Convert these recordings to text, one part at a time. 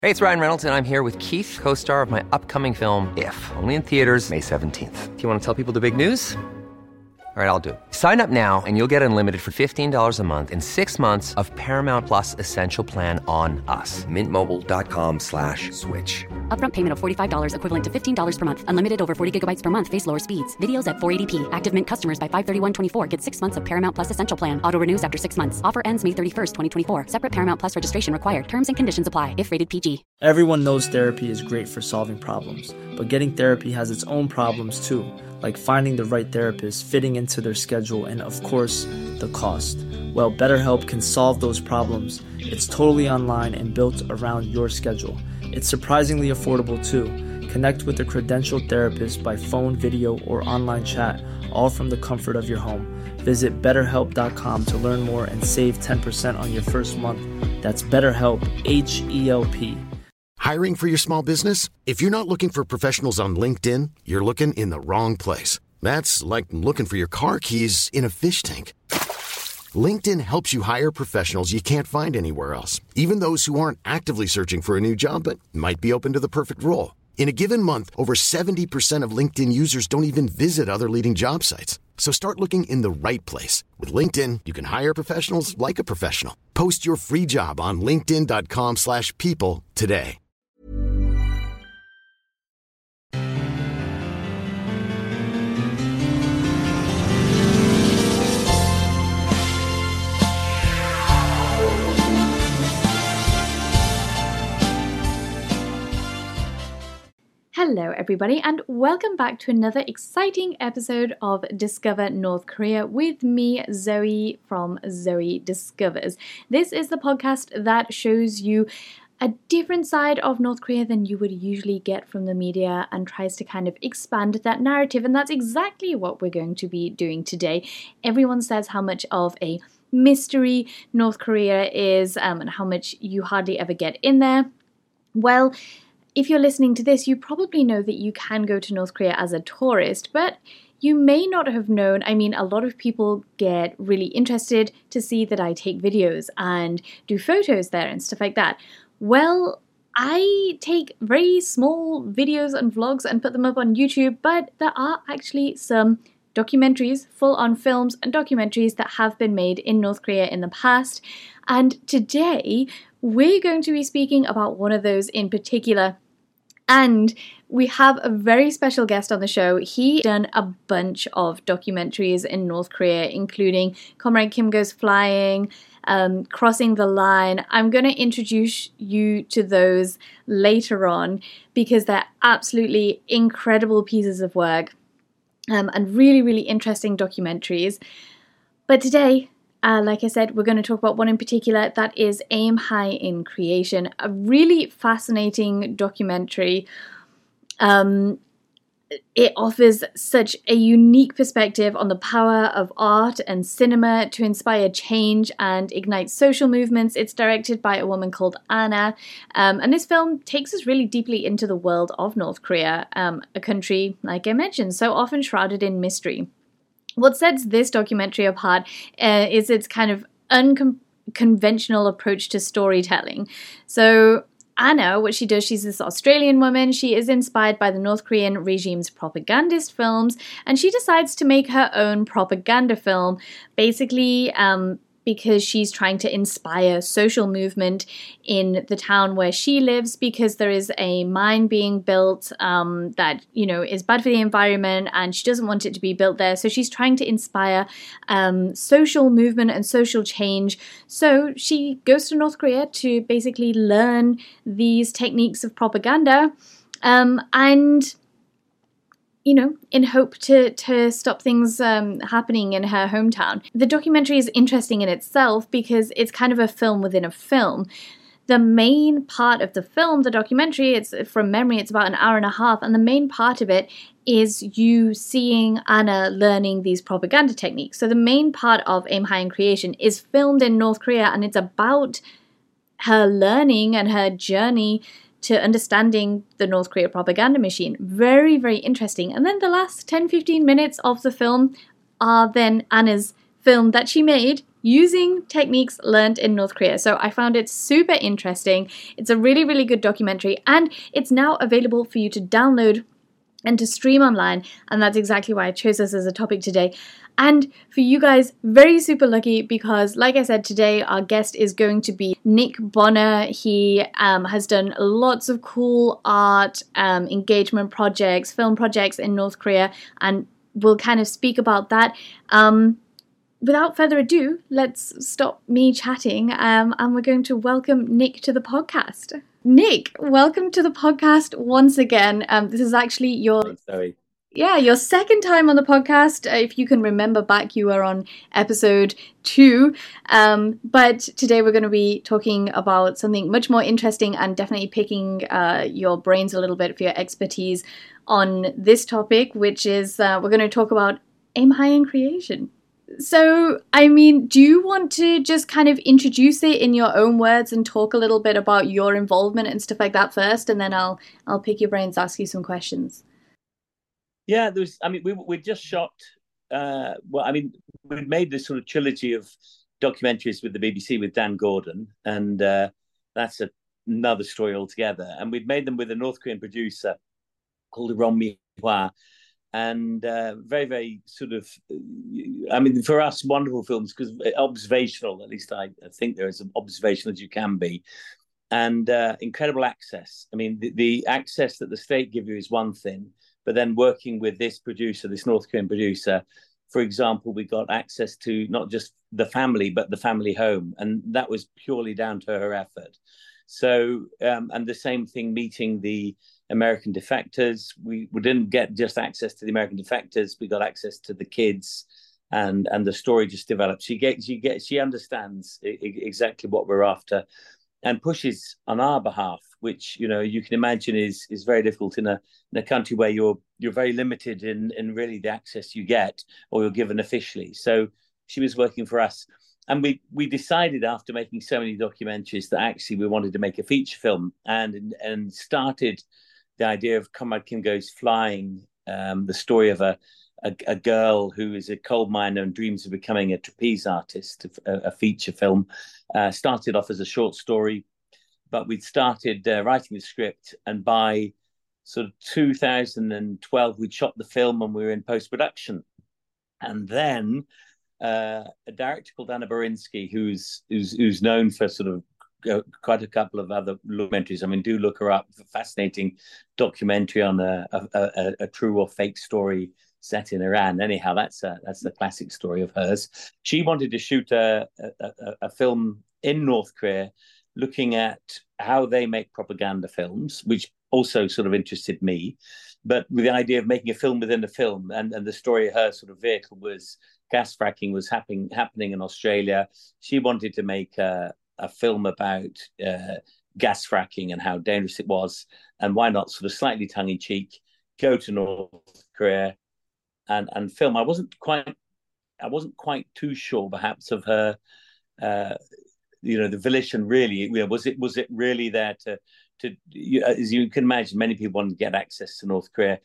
Hey, it's Ryan Reynolds, and I'm here with Keith, co-star of my upcoming film, If, only in theaters May 17th. Do you want to tell people the big news? All right, I'll do it. Sign up now and you'll get unlimited for $15 a month and 6 months of Paramount Plus Essential Plan on us. MintMobile.com/switch. Upfront payment of $45 equivalent to $15 per month. Unlimited over 40 gigabytes per month. Face lower speeds. Videos at 480p. Active Mint customers by 531.24 get 6 months of Paramount Plus Essential Plan. Auto renews after 6 months. Offer ends May 31st, 2024. Separate Paramount Plus registration required. Terms and conditions apply if rated PG. Everyone knows therapy is great for solving problems, but getting therapy has its own problems too, like finding the right therapist, fitting into their schedule, and of course, the cost. Well, BetterHelp can solve those problems. It's totally online and built around your schedule. It's surprisingly affordable too. Connect with a credentialed therapist by phone, video, or online chat, all from the comfort of your home. Visit BetterHelp.com to learn more and save 10% on your first month. That's BetterHelp, H-E-L-P. Hiring for your small business? If you're not looking for professionals on LinkedIn, you're looking in the wrong place. That's like looking for your car keys in a fish tank. LinkedIn helps you hire professionals you can't find anywhere else, even those who aren't actively searching for a new job but might be open to the perfect role. In a given month, over 70% of LinkedIn users don't even visit other leading job sites. So start looking in the right place. With LinkedIn, you can hire professionals like a professional. Post your free job on linkedin.com/people today. Hello everybody and welcome back to another exciting episode of Discover North Korea with me, Zoe from Zoe Discovers. This is the podcast that shows you a different side of North Korea than you would usually get from the media and tries to kind of expand that narrative, and that's exactly what we're going to be doing today. Everyone says how much of a mystery North Korea is and how much you hardly ever get in there. Well, if you're listening to this, you probably know that you can go to North Korea as a tourist, but you may not have known. I mean, a lot of people get really interested to see that I take videos and do photos there and stuff like that. Well, I take very small videos and vlogs and put them up on YouTube, but there are actually some documentaries, full-on films and documentaries that have been made in North Korea in the past. And today, we're going to be speaking about one of those in particular. And we have a very special guest on the show. He's done a bunch of documentaries in North Korea, including Comrade Kim Goes Flying, Crossing the Line. I'm going to introduce you to those later on because they're absolutely incredible pieces of work and really, really interesting documentaries. But today, like I said, we're going to talk about one in particular that is Aim High in Creation, a really fascinating documentary. It offers such a unique perspective on the power of art and cinema to inspire change and ignite social movements. It's directed by a woman called Anna, and this film takes us really deeply into the world of North Korea, a country, like I mentioned, so often shrouded in mystery. What sets this documentary apart is its kind of unconventional approach to storytelling. So Anna, what she does, she's this Australian woman. She is inspired by the North Korean regime's propagandist films, and she decides to make her own propaganda film, basically because she's trying to inspire social movement in the town where she lives, because there is a mine being built that, you know, is bad for the environment, and she doesn't want it to be built there. So she's trying to inspire social movement and social change. So she goes to North Korea to basically learn these techniques of propaganda and you know, in hope to stop things happening in her hometown. The documentary is interesting in itself because it's kind of a film within a film. The main part of the film, the documentary, it's from memory, it's about an hour and a half, and the main part of it is you seeing Anna learning these propaganda techniques. So the main part of Aim High in Creation is filmed in North Korea, and it's about her learning and her journey to understanding the North Korea propaganda machine. Very, very interesting. And then the last 10-15 minutes of the film are then Anna's film that she made using techniques learned in North Korea. So I found it super interesting. It's a really, really good documentary, and it's now available for you to download and to stream online, and that's exactly why I chose this as a topic today. And for you guys, very super lucky because, like I said, today our guest is going to be Nick Bonner. He has done lots of cool art, engagement projects, film projects in North Korea, and we'll kind of speak about that. Without further ado, let's stop me chatting, and we're going to welcome Nick to the podcast. Nick, welcome to the podcast once again. This is actually your second time on the podcast. If you can remember back, you were on episode 2. But today we're going to be talking about something much more interesting and definitely picking your brains a little bit for your expertise on this topic, which is we're going to talk about aim high in creation. So, I mean, do you want to just kind of introduce it in your own words and talk a little bit about your involvement and stuff like that first, and then I'll pick your brains, ask you some questions. Yeah, we just shot. We made this sort of trilogy of documentaries with the BBC with Dan Gordon, and that's another story altogether. And we'd made them with a North Korean producer called Ron Mi-hwa. And very, very sort of, for us, wonderful films because observational, at least I think they're as observational as you can be. And incredible access. I mean, the access that the state give you is one thing, but then working with this producer, this North Korean producer, for example, we got access to not just the family, but the family home. And that was purely down to her effort. So, and the same thing, meeting the American defectors. We didn't get just access to the American defectors. We got access to the kids, and the story just developed. She understands exactly what we're after, and pushes on our behalf, which you can imagine is very difficult in a country where you're very limited in really the access you get or you're given officially. So she was working for us. And we decided after making so many documentaries that actually we wanted to make a feature film, and started the idea of Comrade Kim Goes Flying, the story of a girl who is a coal miner and dreams of becoming a trapeze artist, a feature film. Started off as a short story, but we'd started writing the script, and by sort of 2012, we'd shot the film and we were in post-production. And then a director called Anna Borinsky, who's known for sort of quite a couple of other documentaries. I mean, do look her up. A fascinating documentary on a true or fake story set in Iran. Anyhow, that's the classic story of hers. She wanted to shoot a film in North Korea, looking at how they make propaganda films, which also sort of interested me. But with the idea of making a film within a film, and the story of her sort of vehicle was gas fracking was happening in Australia. She wanted to make a film about gas fracking and how dangerous it was, and why not sort of slightly tongue-in-cheek go to North Korea and film. I wasn't quite too sure perhaps of her the volition really. Was it really there to as you can imagine, many people want to get access to North Korea,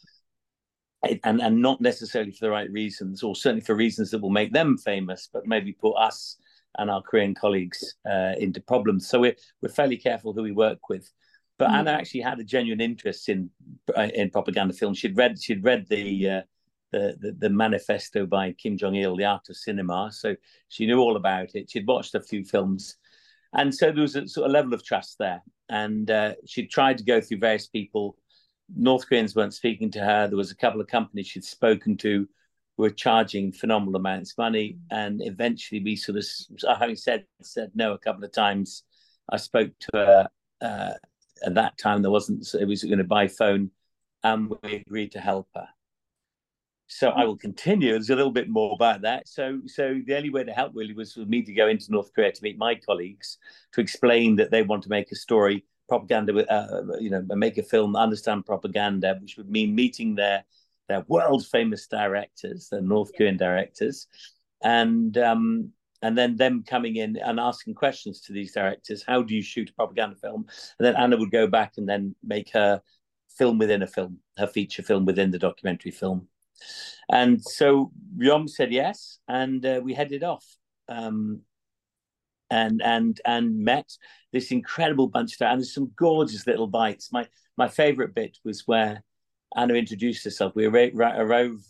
and not necessarily for the right reasons, or certainly for reasons that will make them famous, but maybe put us and our Korean colleagues into problems. So we're fairly careful who we work with. But Anna actually had a genuine interest in propaganda films. She'd read the manifesto by Kim Jong-il, The Art of Cinema. So she knew all about it. She'd watched a few films. And so there was a sort of level of trust there. And she tried to go through various people. North Koreans weren't speaking to her. There was a couple of companies she'd spoken to who were charging phenomenal amounts of money. And eventually we sort of, having said no a couple of times, I spoke to her. At that time, it was going to buy phone, and we agreed to help her. So I will continue. There's a little bit more about that. So the only way to help really was for me to go into North Korea to meet my colleagues, to explain that they want to make a story, propaganda, make a film, understand propaganda, which would mean meeting their world famous directors, the North Korean directors, and then them coming in and asking questions to these directors. How do you shoot a propaganda film? And then Anna would go back and then make her film within a film, her feature film within the documentary film. And so Ryom said yes, and we headed off. and met this incredible bunch of, and there's some gorgeous little bites. My favorite bit was where Anna introduced herself. We arrived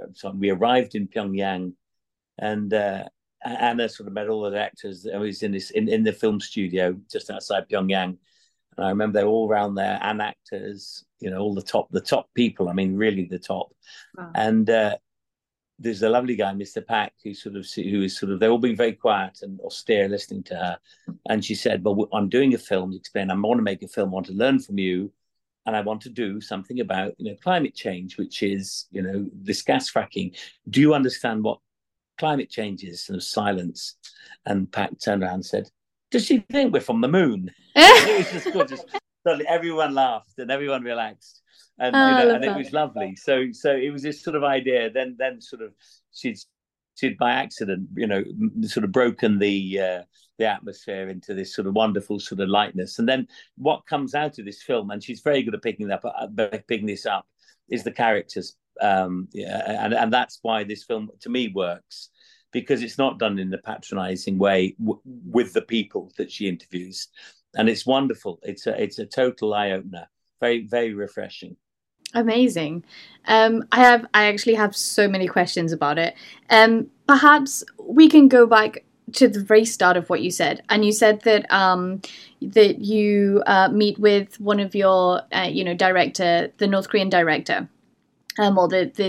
in Pyongyang, and Anna sort of met all the actors. I was in the film studio just outside Pyongyang, and I remember they were all around there, and actors, all the top people. I mean, really the top. Wow. And there's a lovely guy, Mr. Pak, who is they're all being very quiet and austere listening to her. And she said, well, I'm doing a film to explain. I want to make a film, I want to learn from you. And I want to do something about, climate change, which is, this gas fracking. Do you understand what climate change is? And silence. And Pak turned around and said, does she think we're from the moon? It was just good. Suddenly everyone laughed and everyone relaxed. And, and it was lovely. So it was this sort of idea. Then sort of she'd by accident, sort of broken the atmosphere into this sort of wonderful sort of lightness. And then what comes out of this film, and she's very good at picking this up, is the characters. And that's why this film to me works, because it's not done in the patronizing way with the people that she interviews, and it's wonderful. It's a total eye opener. Very, very refreshing. Amazing. I actually have so many questions about it. Perhaps we can go back to the very start of what you said. And you said that that you meet with one of your, director, the North Korean director, or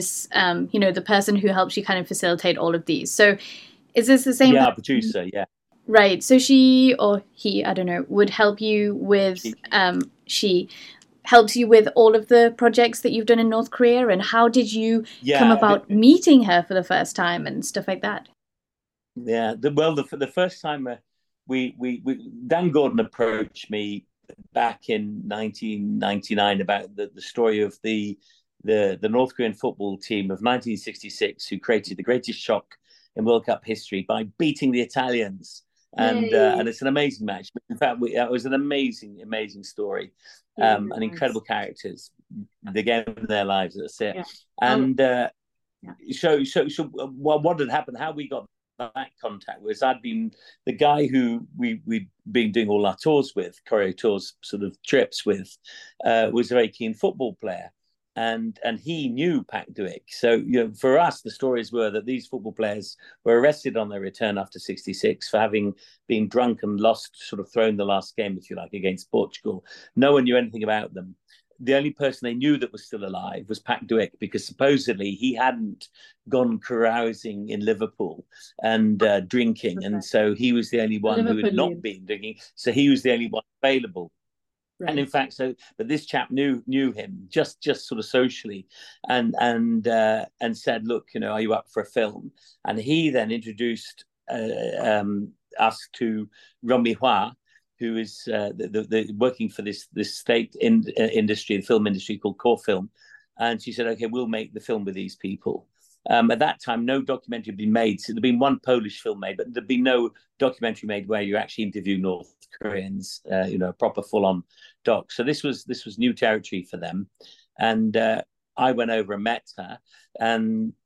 the person who helps you kind of facilitate all of these. So is this the same? Yeah, producer, yeah. Right. So she or he, I don't know, would help you with, she helps you with all of the projects that you've done in North Korea. And how did you come about meeting her for the first time and stuff like that? Yeah, the first time we Dan Gordon approached me back in 1999 about the story of the North Korean football team of 1966, who created the greatest shock in World Cup history by beating the Italians. And it's an amazing match. In fact, it was an amazing story, and incredible characters. The game of their lives. That's it. Yeah. And so what had happened? How we got that contact was I'd been the guy who we'd been doing all our tours with, choreo tours, sort of trips with, was a very keen football player. And he knew Pak Duik. So, for us, the stories were that these football players were arrested on their return after 66 for having been drunk and thrown the last game, if you like, against Portugal. No one knew anything about them. The only person they knew that was still alive was Pak Duik, because supposedly he hadn't gone carousing in Liverpool and drinking. Okay. And so he was the only one who had not been drinking. So he was the only one available. Right. And in fact, but this chap knew him just sort of socially, and said, look, are you up for a film? And he then introduced us to Ron Mi-hwa, who is working for this state industry, the film industry called Core Film, and she said, okay, we'll make the film with these people. At that time, no documentary had been made. So there'd been one Polish film made, but there'd been no documentary made where you actually interview North Koreans, a proper full-on doc. So this was new territory for them, and I went over and met her, and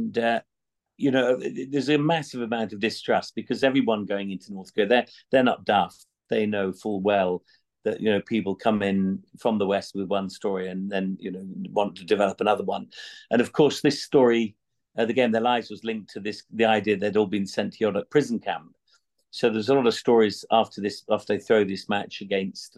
there's a massive amount of distrust, because everyone going into North Korea, they're not daft. They know full well that people come in from the West with one story and then want to develop another one, and of course this story. The Game of Their Lives was linked to the idea they'd all been sent to Yodok prison camp. So there's a lot of stories after they thrown this match against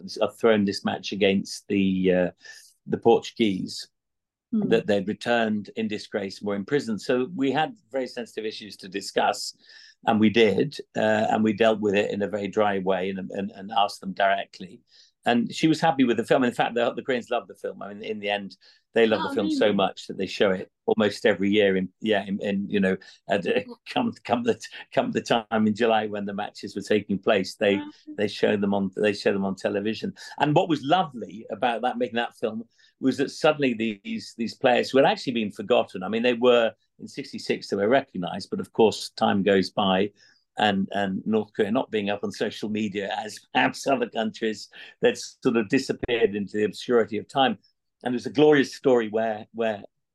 the Portuguese, that they'd returned in disgrace and were in prison. So we had very sensitive issues to discuss, and we did, and we dealt with it in a very dry way and asked them directly. And she was happy with the film. In fact, the Koreans loved the film. I mean, in the end, they love the film so much that they show it almost every year. Come the time in July when the matches were taking place, they show them on television. And what was lovely about making that film was that suddenly these players who had actually been forgotten. I mean, they were in '66, they were recognised, but of course, time goes by. And North Korea not being up on social media as perhaps other countries, that sort of disappeared into the obscurity of time. And there's a glorious story where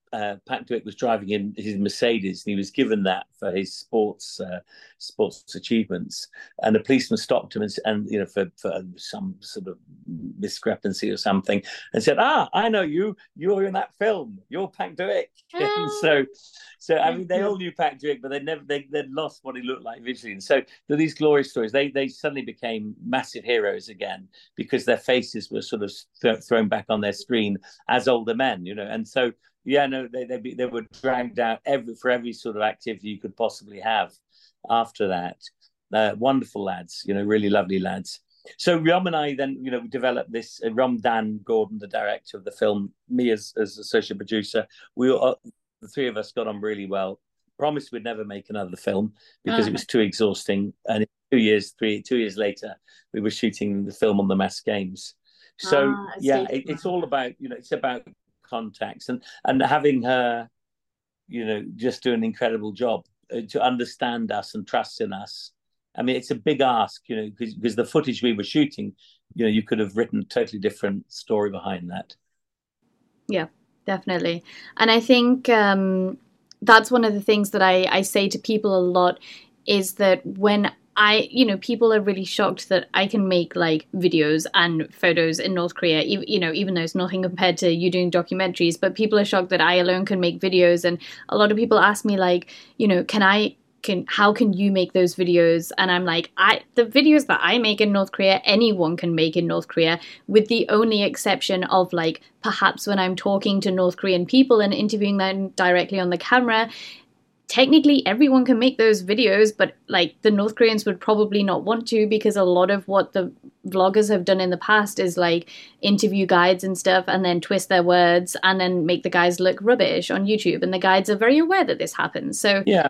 Pak Duyck was driving in his Mercedes, and he was given that for his sports achievements. And a policeman stopped him and for some sort of discrepancy or something, and said, I know you. You're in that film. You're Pak Duyck. And so I mean, they all knew Pak Duyck, but they'd lost what he looked like visually. And so these glorious stories, they suddenly became massive heroes again because their faces were sort of thrown back on their screen as older men, and so. Yeah, no, they were dragged out for every sort of activity you could possibly have after that. Wonderful lads, really lovely lads. So Rom and I then, developed this. Rom Dan Gordon, the director of the film, me as associate producer. The three of us got on really well. Promised we'd never make another film because it was too exhausting. And 2 years later, we were shooting the film on the Mass Games. So it's all about, it's about contacts and having her just do an incredible job to understand us and trust in us. I mean, it's a big ask, because the footage we were shooting, you could have written a totally different story behind that. Yeah, definitely. And I think that's one of the things that I say to people a lot, is that when people are really shocked that I can make like videos and photos in North Korea, even though it's nothing compared to you doing documentaries, but people are shocked that I alone can make videos. And a lot of people ask me like, how can you make those videos? And I'm like, the videos that I make in North Korea, anyone can make in North Korea, with the only exception of like, perhaps when I'm talking to North Korean people and interviewing them directly on the camera. Technically, everyone can make those videos, but like the North Koreans would probably not want to, because a lot of what the vloggers have done in the past is like interview guides and stuff and then twist their words and then make the guys look rubbish on YouTube. And the guides are very aware that this happens. So yeah,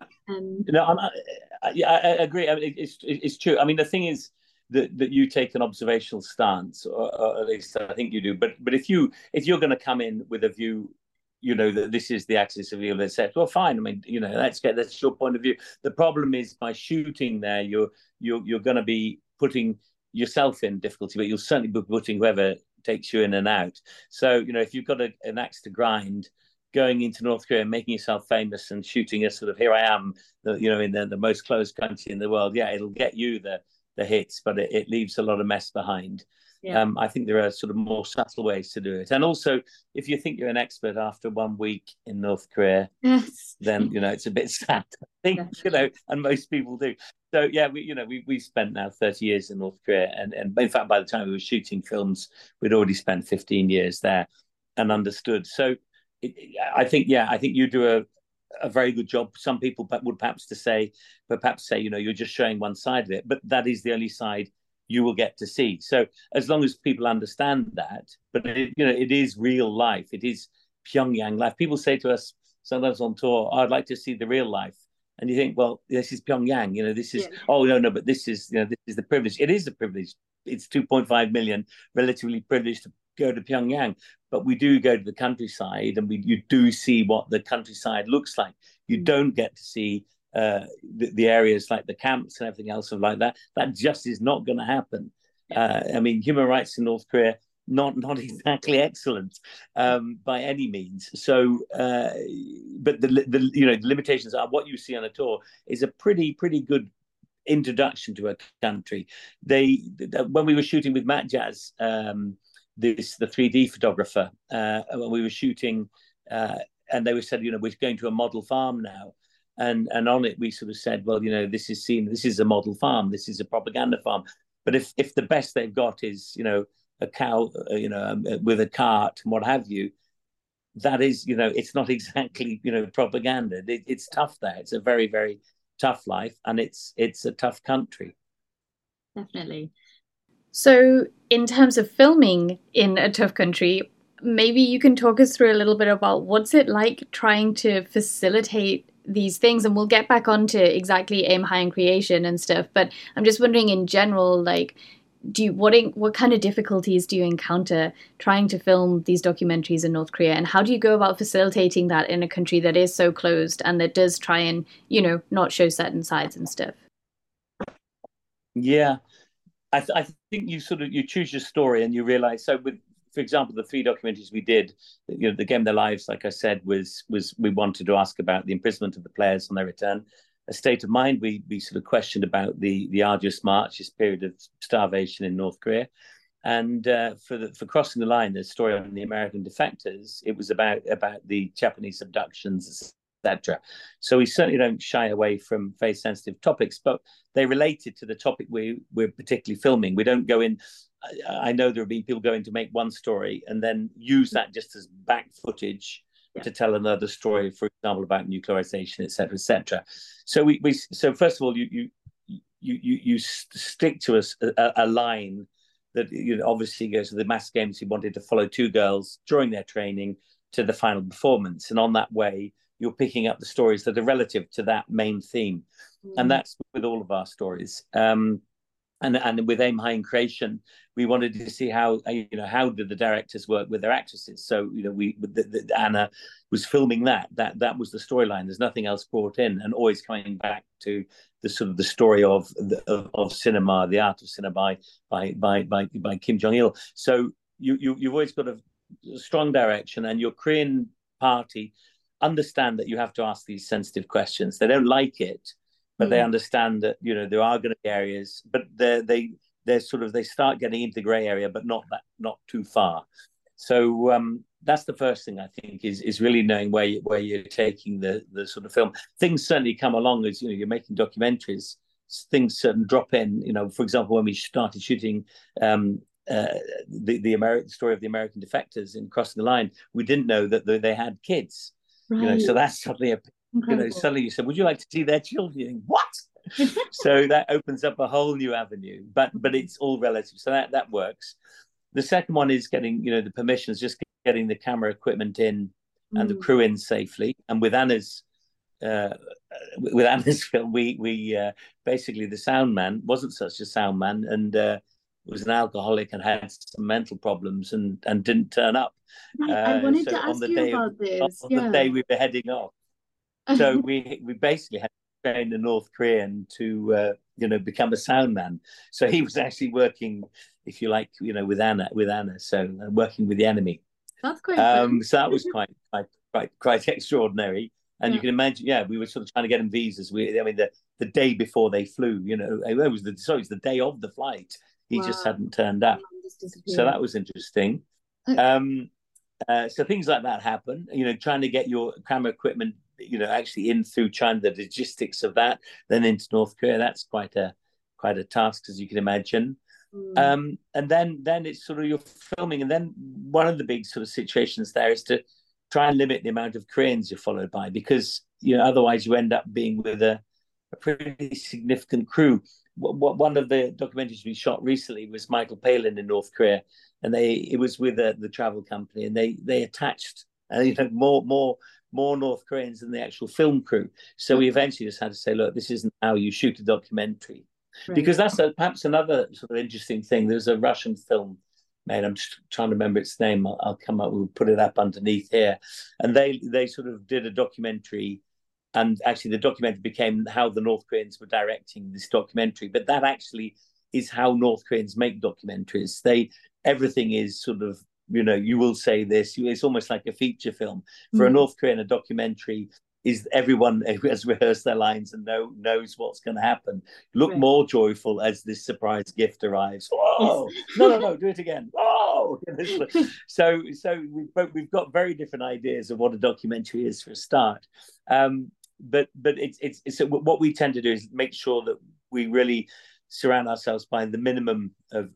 I agree. I mean, it's true. I mean, the thing is that you take an observational stance, or at least I think you do. But if you're going to come in with a view, that this is the axis of evil, etc. Well, fine. I mean, that's your point of view. The problem is, by shooting there, you're going to be putting yourself in difficulty, but you'll certainly be putting whoever takes you in and out. So, if you've got an axe to grind, going into North Korea and making yourself famous and shooting a sort of, here I am, in the most closed country in the world, yeah, it'll get you the hits, but it leaves a lot of mess behind. Yeah. I think there are sort of more subtle ways to do it. And also, if you think you're an expert after 1 week in North Korea, then, it's a bit sad, I think, and most people do. So, yeah, we spent now 30 years in North Korea. And in fact, by the time we were shooting films, we'd already spent 15 years there and understood. So I think you do a very good job. Some people would perhaps say, you're just showing one side of it, but that is the only side you will get to see. So as long as people understand that, but it is real life. It is Pyongyang life. People say to us sometimes on tour, I'd like to see the real life. And you think, well, this is Pyongyang. This is, no, but this is, this is the privilege. It is a privilege. It's 2.5 million, relatively privileged to go to Pyongyang. But we do go to the countryside, and you do see what the countryside looks like. You don't get to see the areas like the camps and everything else like that. That just is not going to happen. I mean, human rights in North Korea not exactly excellent by any means. So, but the limitations are what you see on a tour is a pretty good introduction to a country. When we were shooting with Matt Jazz, the 3D photographer, when we were shooting, and they said, we're going to a model farm now. And on it, we sort of said, well, this is a model farm. This is a propaganda farm. But if the best they've got is, a cow, with a cart and what have you, that is, it's not exactly, propaganda. It's tough there. It's a very, very tough life. And it's a tough country. Definitely. So in terms of filming in a tough country, maybe you can talk us through a little bit about what's it like trying to facilitate these things, and we'll get back onto exactly Aim High and creation and stuff, but I'm just wondering in general, like, what kind of difficulties do you encounter trying to film these documentaries in North Korea, and how do you go about facilitating that in a country that is so closed and that does try and not show certain sides and stuff? Yeah, I think you choose your story and you realize, so with for example, the 3 documentaries we did, the Game of Their Lives, like I said, was we wanted to ask about the imprisonment of the players on their return. A State of Mind, we sort of questioned about the arduous march, this period of starvation in North Korea. And for Crossing the Line, the story on the American defectors, it was about the Japanese abductions, etc. So we certainly don't shy away from very sensitive topics, but they related to the topic we're particularly filming. We don't go in. I know there have been people going to make one story and then use that just as back footage to tell another story, for example, about nuclearization, etc., etc. So so first of all, you stick to a line that obviously goes to the mass games. He wanted to follow 2 girls during their training to the final performance, and on that way, you're picking up the stories that are relative to that main theme, and that's with all of our stories. And with Aim High in Creation, we wanted to see how did the directors work with their actresses. So Anna was filming that was the storyline. There's nothing else brought in, and always coming back to the sort of the story of cinema, the art of cinema by Kim Jong-il. So you've always got a strong direction, and your Korean party understand that you have to ask these sensitive questions. They don't like it, but they understand that there are going to be areas, but they start getting into the grey area, but not too far. So that's the first thing, I think, is really knowing where you're taking the sort of film. Things certainly come along as you're making documentaries. Things certainly drop in. For example, when we started shooting the story of the American defectors in Crossing the Line, we didn't know that they had kids. Right. So that's suddenly suddenly you said, would you like to see their children? You think, what? So that opens up a whole new avenue, but it's all relative. So that works. The second one is getting, the permissions, just getting the camera equipment in and the crew in safely. And with Anna's film, we basically, the sound man wasn't such a sound man, and was an alcoholic and had some mental problems and didn't turn up. Right. I wanted to ask you about this. On the day we were heading off. So we basically had to train the North Korean to become a sound man. So he was actually working, if you like, with Anna. So working with the enemy. That's quite fun. So that was quite extraordinary. And you can imagine, we were sort of trying to get him visas. The day before they flew, it was the day of the flight. He just hadn't turned up. So that was interesting. So things like that happen. Trying to get your camera equipment, actually in through China, the logistics of that, then into North Korea. That's quite a task, as you can imagine. And then it's sort of you're filming, and then one of the big sort of situations there is to try and limit the amount of Koreans you're followed by, because otherwise you end up being with a pretty significant crew. One of the documentaries we shot recently was Michael Palin in North Korea, and it was with the travel company, and they attached more North Koreans than the actual film crew. So we eventually just had to say, look, this isn't how you shoot a documentary. Right. Because that's perhaps another sort of interesting thing. There's a Russian film made, I'm just trying to remember its name. I'll come up, we'll put it up underneath here. And they sort of did a documentary, and actually the documentary became how the North Koreans were directing this documentary. But that actually is how North Koreans make documentaries. Everything is sort of, you will say this, it's almost like a feature film. For a North Korean, a documentary is everyone has rehearsed their lines and knows what's going to happen. Look more joyful as this surprise gift arrives. Oh, no, do it again. Oh, so we've got very different ideas of what a documentary is for a start. But it's what we tend to do is make sure that we really surround ourselves by the minimum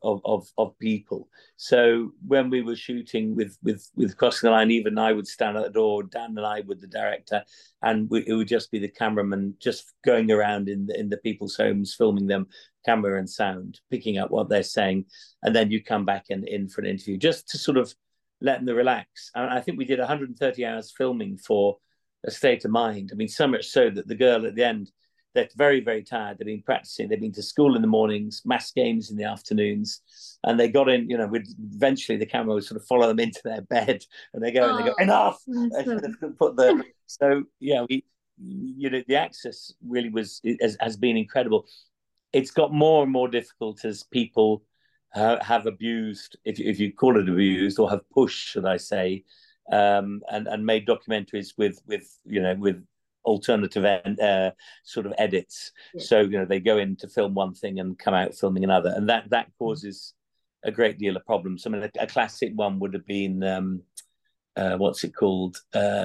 of people. So when we were shooting with Crossing the Line, even I would stand at the door, Dan and I with the director, and it would just be the cameraman just going around in the people's homes, filming them, camera and sound, picking up what they're saying, and then you come back in for an interview, just to sort of let them relax. And I think we did 130 hours filming for A State of Mind. So much so that the girl at the end, they're very, very tired. They've been practicing. They've been to school in the mornings, mass games in the afternoons, and they got in. Eventually the camera would sort of follow them into their bed, and they go enough. The access really has been incredible. It's got more and more difficult as people have abused, if you call it abused, or have pushed, should I say, and made documentaries with alternative sort of edits. Yeah. So they go in to film one thing and come out filming another, and that causes a great deal of problems. I mean, a classic one would have been what's it called?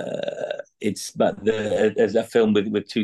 There's a film with two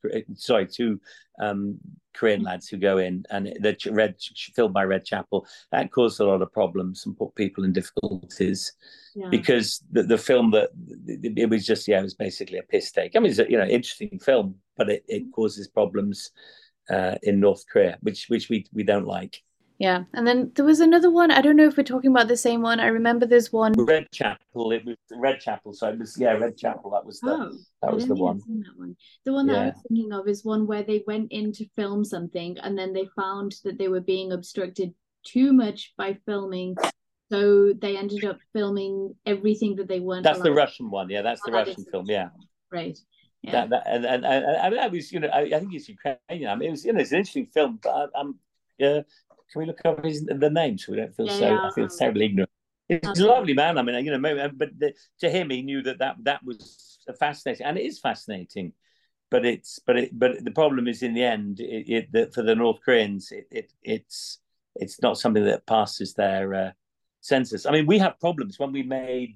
Korean lads who go in, and they're filmed by Red Chapel. That caused a lot of problems and put people in difficulties, because the film it was just it was basically a piss take. I mean, it's interesting film, but it causes problems in North Korea, which we don't like. Yeah, and then there was another one. I don't know if we're talking about the same one. I remember there's one. Red Chapel. It was Red Chapel. So it was Red Chapel. That was the one. That one. The one that I was thinking of is one where they went in to film something, and then they found that they were being obstructed too much by filming, so they ended up filming everything that they weren't. That's the Russian one. Yeah, that's the Russian film. Yeah. Right. Yeah. And I was I think it's Ukrainian. I mean, it was it's an interesting film, but can we look up the name so we don't feel I feel terribly ignorant. He's a lovely man. I mean, but to him, he knew that was fascinating, and it is fascinating. But the problem is, in the end, that for the North Koreans, it's not something that passes their census. I mean, we have problems when we made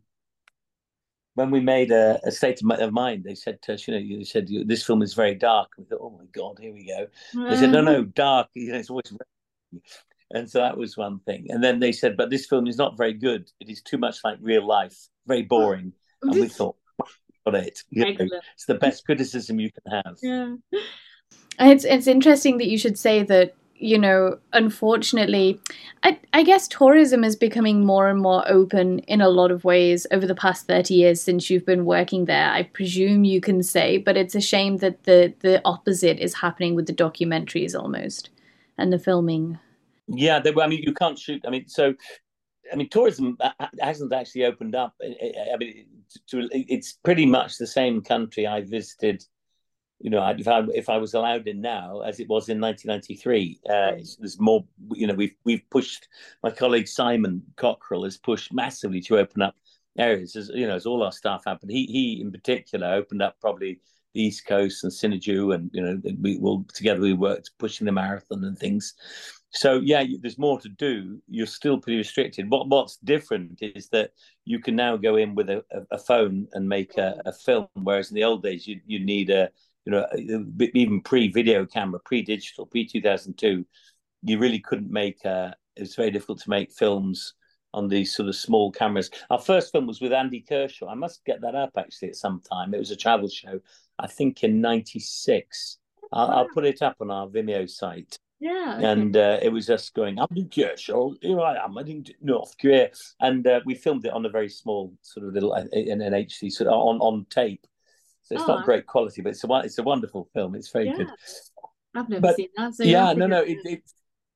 a State of Mind. They said to us, you said this film is very dark. We thought, oh my God, here we go. They said, no, dark. It's always. And so that was one thing. And then they said, but this film is not very good. It is too much like real life, very boring. And we thought, got it. It's the best criticism you can have. Yeah. It's interesting that you should say that, unfortunately, I guess tourism is becoming more and more open in a lot of ways over the past 30 years since you've been working there, I presume you can say, but it's a shame that the opposite is happening with the documentaries almost. And the filming. Yeah, you can't shoot. Tourism hasn't actually opened up. It's pretty much the same country I visited. If I was allowed in now, as it was in 1993. There's more. We've pushed. My colleague Simon Cockrell has pushed massively to open up areas. As all our staff have, but he in particular opened up probably the East Coast and Sinuiju, and we worked pushing the marathon and things. So there's more to do. You're still pretty restricted. What's different is that you can now go in with a phone and make a film, whereas in the old days you need even pre-video camera, pre-digital, pre-2002, you really couldn't make. It was very difficult to make films on these sort of small cameras. Our first film was with Andy Kershaw. I must get that up actually at some time. It was a travel show, I think in '96. I'll put it up on our Vimeo site. Yeah. Okay. And it was us going, Andy Kershaw, here I am, in North Korea. And we filmed it on a very small sort of little, in an HD, sort of on tape. So it's not great quality, but it's a wonderful film. It's very good. I've never seen that. So It's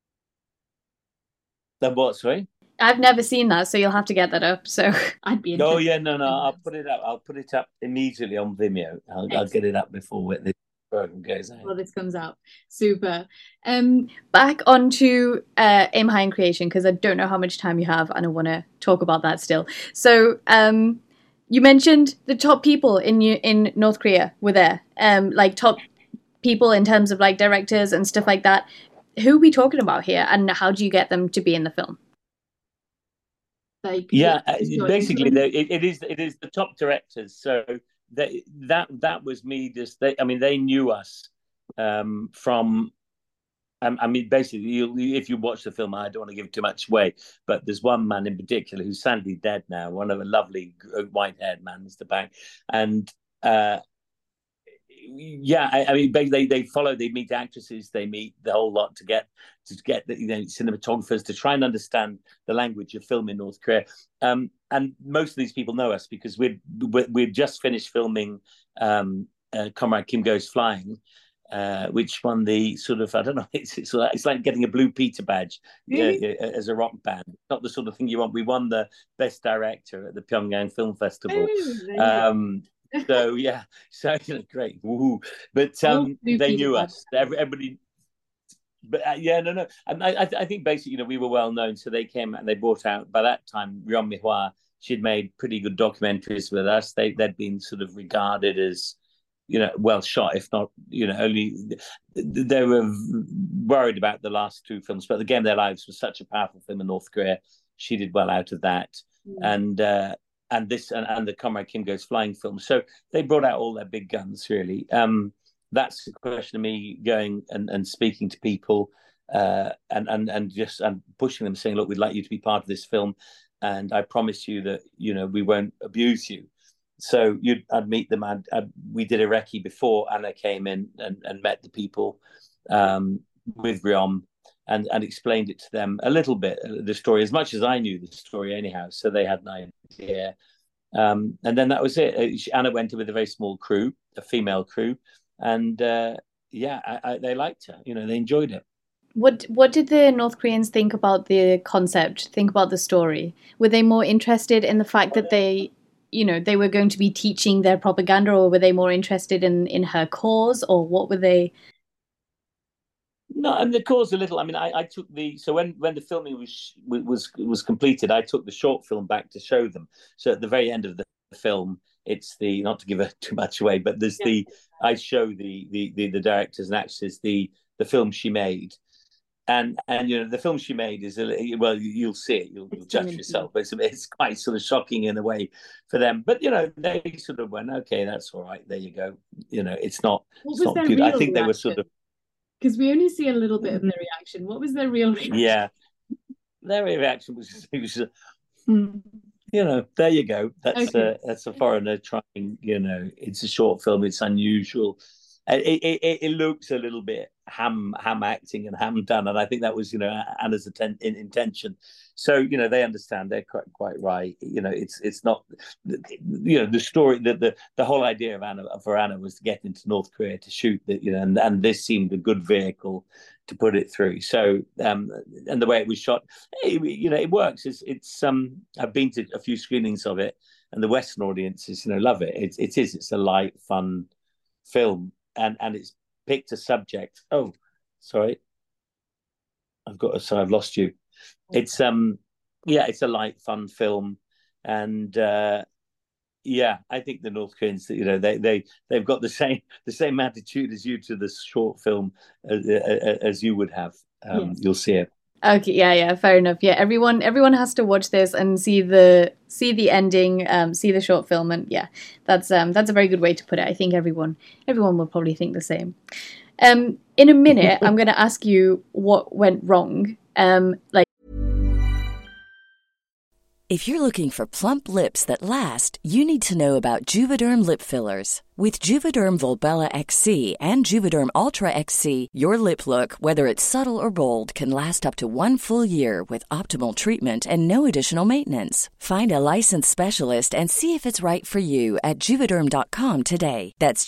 that what, sorry? I've never seen that, so you'll have to get that up. So I'd be interested. Oh yeah, no, I'll put it up. I'll put it up immediately on Vimeo. I'll get it up before this program goes out. Well, this comes out. Super. Back onto Aim High in Creation, because I don't know how much time you have, and I want to talk about that still. So, you mentioned the top people in North Korea were there, like top people in terms of like directors and stuff like that. Who are we talking about here, and how do you get them to be in the film? Basically, it is the top directors. So that was me. They knew us from. Basically, if you watch the film, I don't want to give too much away, but there's one man in particular who's sadly dead now. One of a lovely white-haired man, Mr. Bang, and they follow. They meet actresses. They meet the whole lot to get cinematographers to try and understand the language of film in North Korea. And most of these people know us because we've just finished filming Comrade Kim Goes Flying, which won the sort of, I don't know, it's like getting a Blue Peter badge as a rock band. Not the sort of thing you want. We won the best director at the Pyongyang Film Festival. So great. Woo-hoo. But they knew us. Everybody. But no. And I think basically, we were well known, so they came and they brought out, by that time, Ryon Mihua, she'd made pretty good documentaries with us. They'd been sort of regarded as, well shot, if not, only they were worried about the last two films, but The Game of Their Lives was such a powerful film in North Korea. She did well out of that. And the Comrade Kim Goes Flying film. So they brought out all their big guns, really. That's a question of me going and speaking to people and just pushing them, saying, look, we'd like you to be part of this film. And I promise you that, we won't abuse you. So I'd meet them. We did a recce before Anna came in and met the people with Ryon and explained it to them a little bit, the story, as much as I knew the story anyhow. So they had an idea. And then that was it. Anna went in with a very small crew, a female crew. And they liked her. They enjoyed it. What did the North Koreans think about the concept, think about the story? Were they more interested in the fact that they were going to be teaching their propaganda, or were they more interested in her cause, or what were they? No, and the cause a little. I mean, I took when the filming was completed, I took the short film back to show them. So at the very end of the film, it's not to give too much away, but there's I show the directors and actresses the film she made. And the film she made is you'll see it, you'll judge yourself. But it's quite sort of shocking in a way for them. But they sort of went, okay, that's all right. There you go. It's not good. I think they were sort of, because we only see a little bit of their reaction. What was their real reaction? Yeah, their reaction was there you go. That's a foreigner trying. It's a short film. It's unusual. It looks a little bit ham acting and ham done, and I think that was Anna's intention. So they understand. They're quite right. It's not the story. The whole idea of Anna was to get into North Korea to shoot that. And this seemed a good vehicle to put it through. So and the way it was shot, it works. It's I've been to a few screenings of it, and the Western audiences love it. It's a light, fun film. And it's picked a subject. Oh, sorry, I've lost you. It's it's a light, fun film, and I think the North Koreans, they've got the same attitude as you to this short film as you would have. You'll see it. Okay, yeah, fair enough. Yeah, everyone has to watch this and see the ending, see the short film, and that's a very good way to put it. I think everyone will probably think the same. In a minute, I'm going to ask you what went wrong. If you're looking for plump lips that last, you need to know about Juvederm lip fillers. With Juvederm Volbella XC and Juvederm Ultra XC, your lip look, whether it's subtle or bold, can last up to 1 full year with optimal treatment and no additional maintenance. Find a licensed specialist and see if it's right for you at Juvederm.com today. That's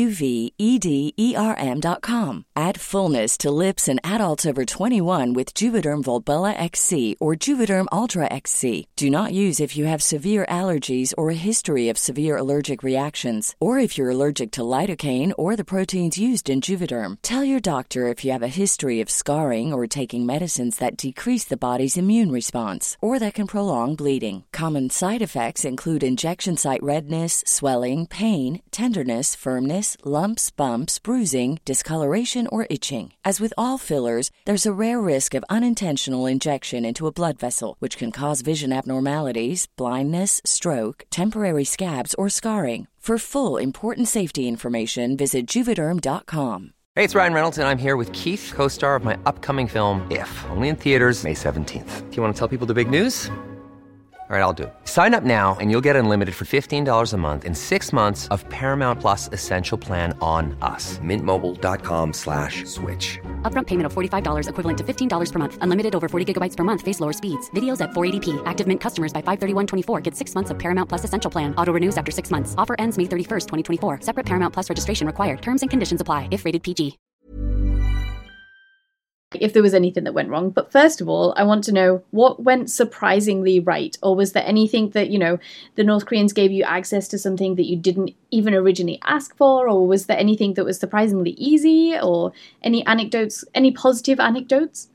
JUVEDERM.com. Add fullness to lips in adults over 21 with Juvederm Volbella XC or Juvederm Ultra XC. Do not use if you have severe allergies or a history of severe allergic reactions, or if you're allergic to lidocaine or the proteins used in Juvederm. Tell your doctor if you have a history of scarring or taking medicines that decrease the body's immune response or that can prolong bleeding. Common side effects include injection site redness, swelling, pain, tenderness, firmness, lumps, bumps, bruising, discoloration, or itching. As with all fillers, there's a rare risk of unintentional injection into a blood vessel, which can cause vision abnormalities, blindness, stroke, temporary scabs, or scarring. For full, important safety information, visit Juvederm.com. Hey, it's Ryan Reynolds, and I'm here with Keith, co-star of my upcoming film, If, only in theaters May 17th. Do you want to tell people the big news? All right, I'll do it. Sign up now and you'll get unlimited for $15 a month and 6 months of Paramount Plus Essential Plan on us. MintMobile.com/switch. Upfront payment of $45 equivalent to $15 per month. Unlimited over 40 gigabytes per month. Face lower speeds. Videos at 480p. Active Mint customers by 531.24 get 6 months of Paramount Plus Essential Plan. Auto renews after 6 months. Offer ends May 31st, 2024. Separate Paramount Plus registration required. Terms and conditions apply if rated PG. if there was anything that went wrong. But first of all, I want to know what went surprisingly right, or was there anything that, the North Koreans gave you access to something that you didn't even originally ask for, or was there anything that was surprisingly easy, or any anecdotes, any positive anecdotes?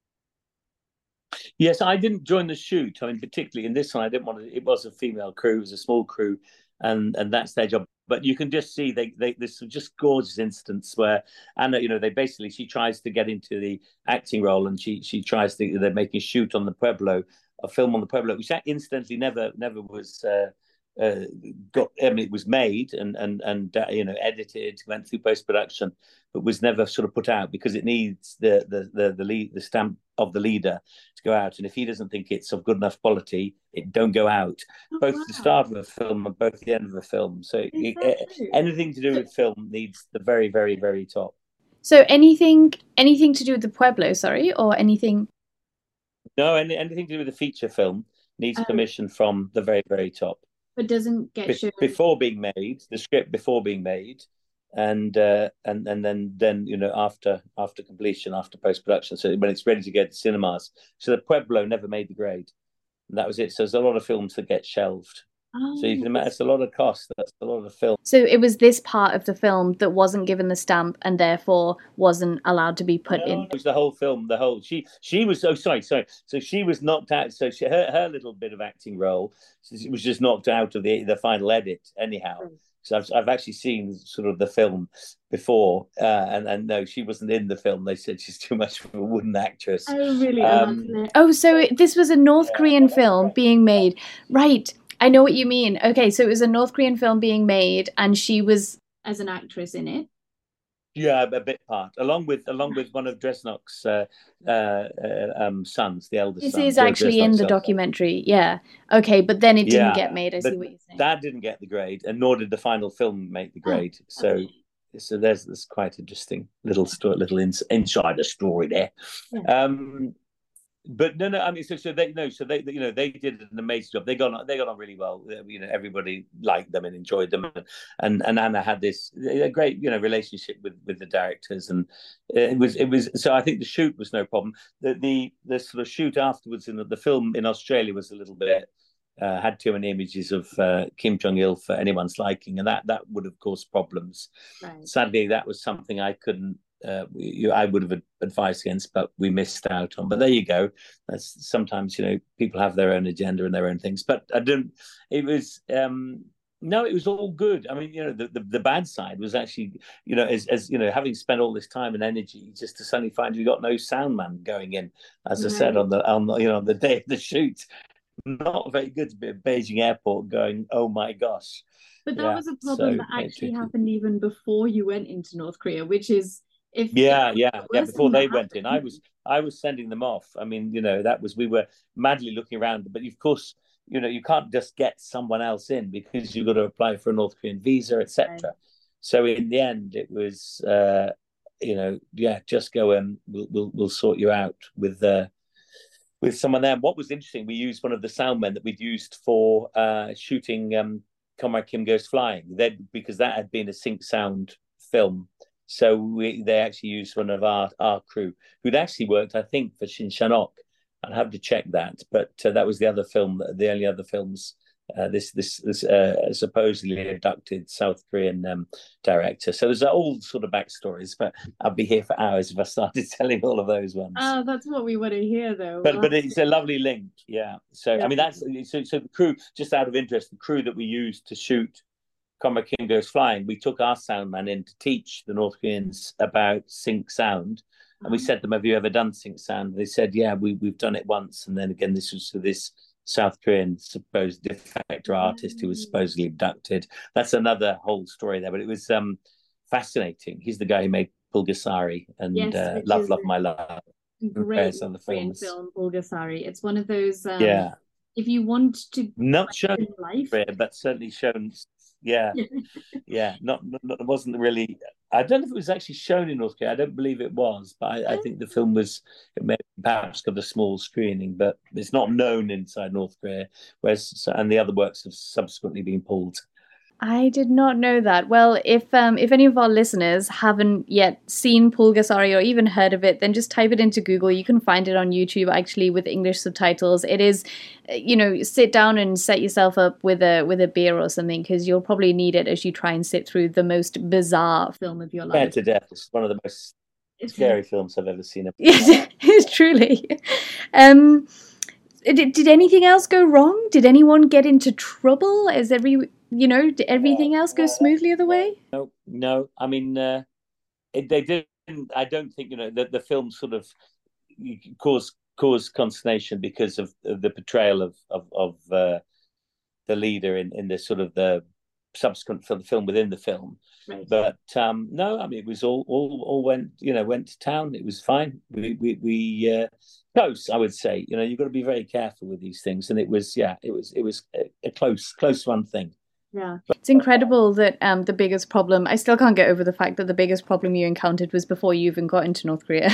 Yes, I didn't join the shoot. I mean, particularly in this one, I didn't want to. It was a female crew, it was a small crew, and that's their job. But you can just see there's some just gorgeous instance where Anna, she tries to get into the acting role, and she tries to. They're making a shoot on the Pueblo, a film on the Pueblo, which incidentally never was. It was made and edited, went through post production, but was never sort of put out because it needs the stamp of the leader to go out. And if he doesn't think it's of good enough quality, it don't go out. Both the start of a film and both the end of a film. So anything to do with film needs the very, very, very top. So anything to do with the Pueblo, sorry, or anything? No, anything to do with a feature film needs permission from the very, very top. But doesn't get shown before being made. The script before being made, and then after completion, after post production. So when it's ready to go to cinemas. So the Pueblo never made the grade, and that was it. So there's a lot of films that get shelved. So you can imagine it's a lot of cost. That's a lot of film. So it was this part of the film that wasn't given the stamp and therefore wasn't allowed to be put in. It was the whole film. She was sorry. So she was knocked out. So her little bit of acting role was just knocked out of the final edit anyhow. So I've actually seen sort of the film before, and no, she wasn't in the film. They said she's too much of a wooden actress. Oh really? So this was a North Korean film being made, right? I know what you mean. Okay, so it was a North Korean film being made, and she was as an actress in it. Yeah, a bit part, along with one of Dresnok's sons, the eldest son. This is actually in the documentary, yeah. Okay, but then it didn't get made. I see what you're saying. That didn't get the grade, and nor did the final film make the grade. So there's quite interesting little insider story there. Yeah. But no, I mean, so they did an amazing job. They got on really well. Everybody liked them and enjoyed them, and Anna had this a great relationship with the directors, and it was. So I think the shoot was no problem. The sort of shoot afterwards in the film in Australia was a little bit had too many images of Kim Jong Il for anyone's liking, and that would have caused problems. Right. Sadly, that was something I couldn't. I would have advised against, but we missed out on. But there you go. That's sometimes people have their own agenda and their own things. But I didn't. It was no, it was all good. I mean, the bad side was actually as having spent all this time and energy just to suddenly find you got no sound man going in. As I said on the day of the shoot, not very good to be at Beijing Airport going, oh my gosh. But that was a problem that actually happened even before you went into North Korea, which is. Before they went in, I was sending them off. I mean, we were madly looking around, but of course, you can't just get someone else in because you've got to apply for a North Korean visa, etc. Right. So in the end, it was, just go and we'll sort you out with someone there. What was interesting, we used one of the sound men that we'd used for shooting Comrade Kim Goes Flying, because that had been a sync sound film. So they actually used one of our crew who'd actually worked, I think, for Shin Shanok. I'd have to check that, but that was the only other films. This supposedly abducted South Korean director. So there's all sort of backstories, but I'd be here for hours if I started telling all of those ones. Oh, that's what we want to hear, though. But it's a lovely link, yeah. So I mean, that's so the crew. Just out of interest, the crew that we used to shoot Comrade Kim Goes Flying, we took our sound man in to teach the North Koreans about sync sound. And we said to them, have you ever done sync sound? They said, yeah, we've done it once. And then again, this was for this South Korean supposed defector artist who was supposedly abducted. That's another whole story there. But it was fascinating. He's the guy who made Pulgasari and Love, My Love. Great Korean film, Pulgasari. It's one of those... If you want to... Not shown in life, but certainly shown... Yeah. Not it wasn't really. I don't know if it was actually shown in North Korea. I don't believe it was, but I think the film it may perhaps got a small screening, but it's not known inside North Korea. And the other works have subsequently been pulled. I did not know that. Well, if any of our listeners haven't yet seen Pulgasari or even heard of it, then just type it into Google. You can find it on YouTube actually with English subtitles. It is, sit down and set yourself up with a beer or something, because you'll probably need it as you try and sit through the most bizarre film of your life. Scared to death. It's one of the most scary films I've ever seen. Yes, it's truly. Did anything else go wrong? Did anyone get into trouble? Did everything else go smoothly the way? No. I mean, they didn't. I don't think the film sort of caused consternation because of the portrayal of the leader in the sort of the subsequent film within the film. Right. But no, I mean, it was all went to town. It was fine. We close, I would say. You've got to be very careful with these things, and it was a close one thing. Yeah, it's incredible that the biggest problem, I still can't get over the fact that the biggest problem you encountered was before you even got into North Korea.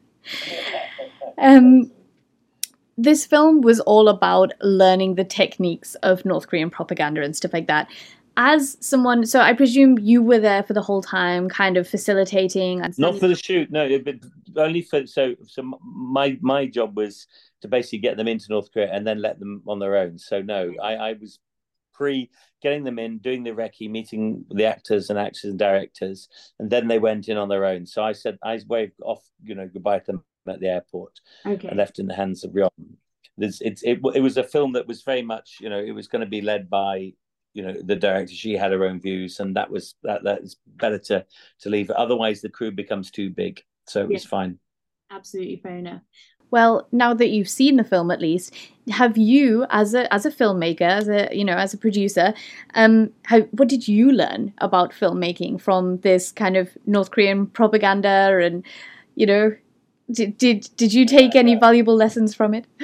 This film was all about learning the techniques of North Korean propaganda and stuff like that. As someone, so I presume you were there for the whole time, kind of facilitating. Not for the shoot, no, but only for so my job was to basically get them into North Korea and then let them on their own. So no, I was getting them in, doing the recce, meeting the actors and directors, and then they went in on their own. So I waved off, goodbye to them at the airport. Okay. And left in the hands of Ryon. It was a film that was very much, it was going to be led by, the director. She had her own views, and that is better to leave it. Otherwise, the crew becomes too big. So it was fine. Absolutely fair enough. Well, now that you've seen the film, at least, have you, as a filmmaker, as a producer, what did you learn about filmmaking from this kind of North Korean propaganda? And did you take any valuable lessons from it?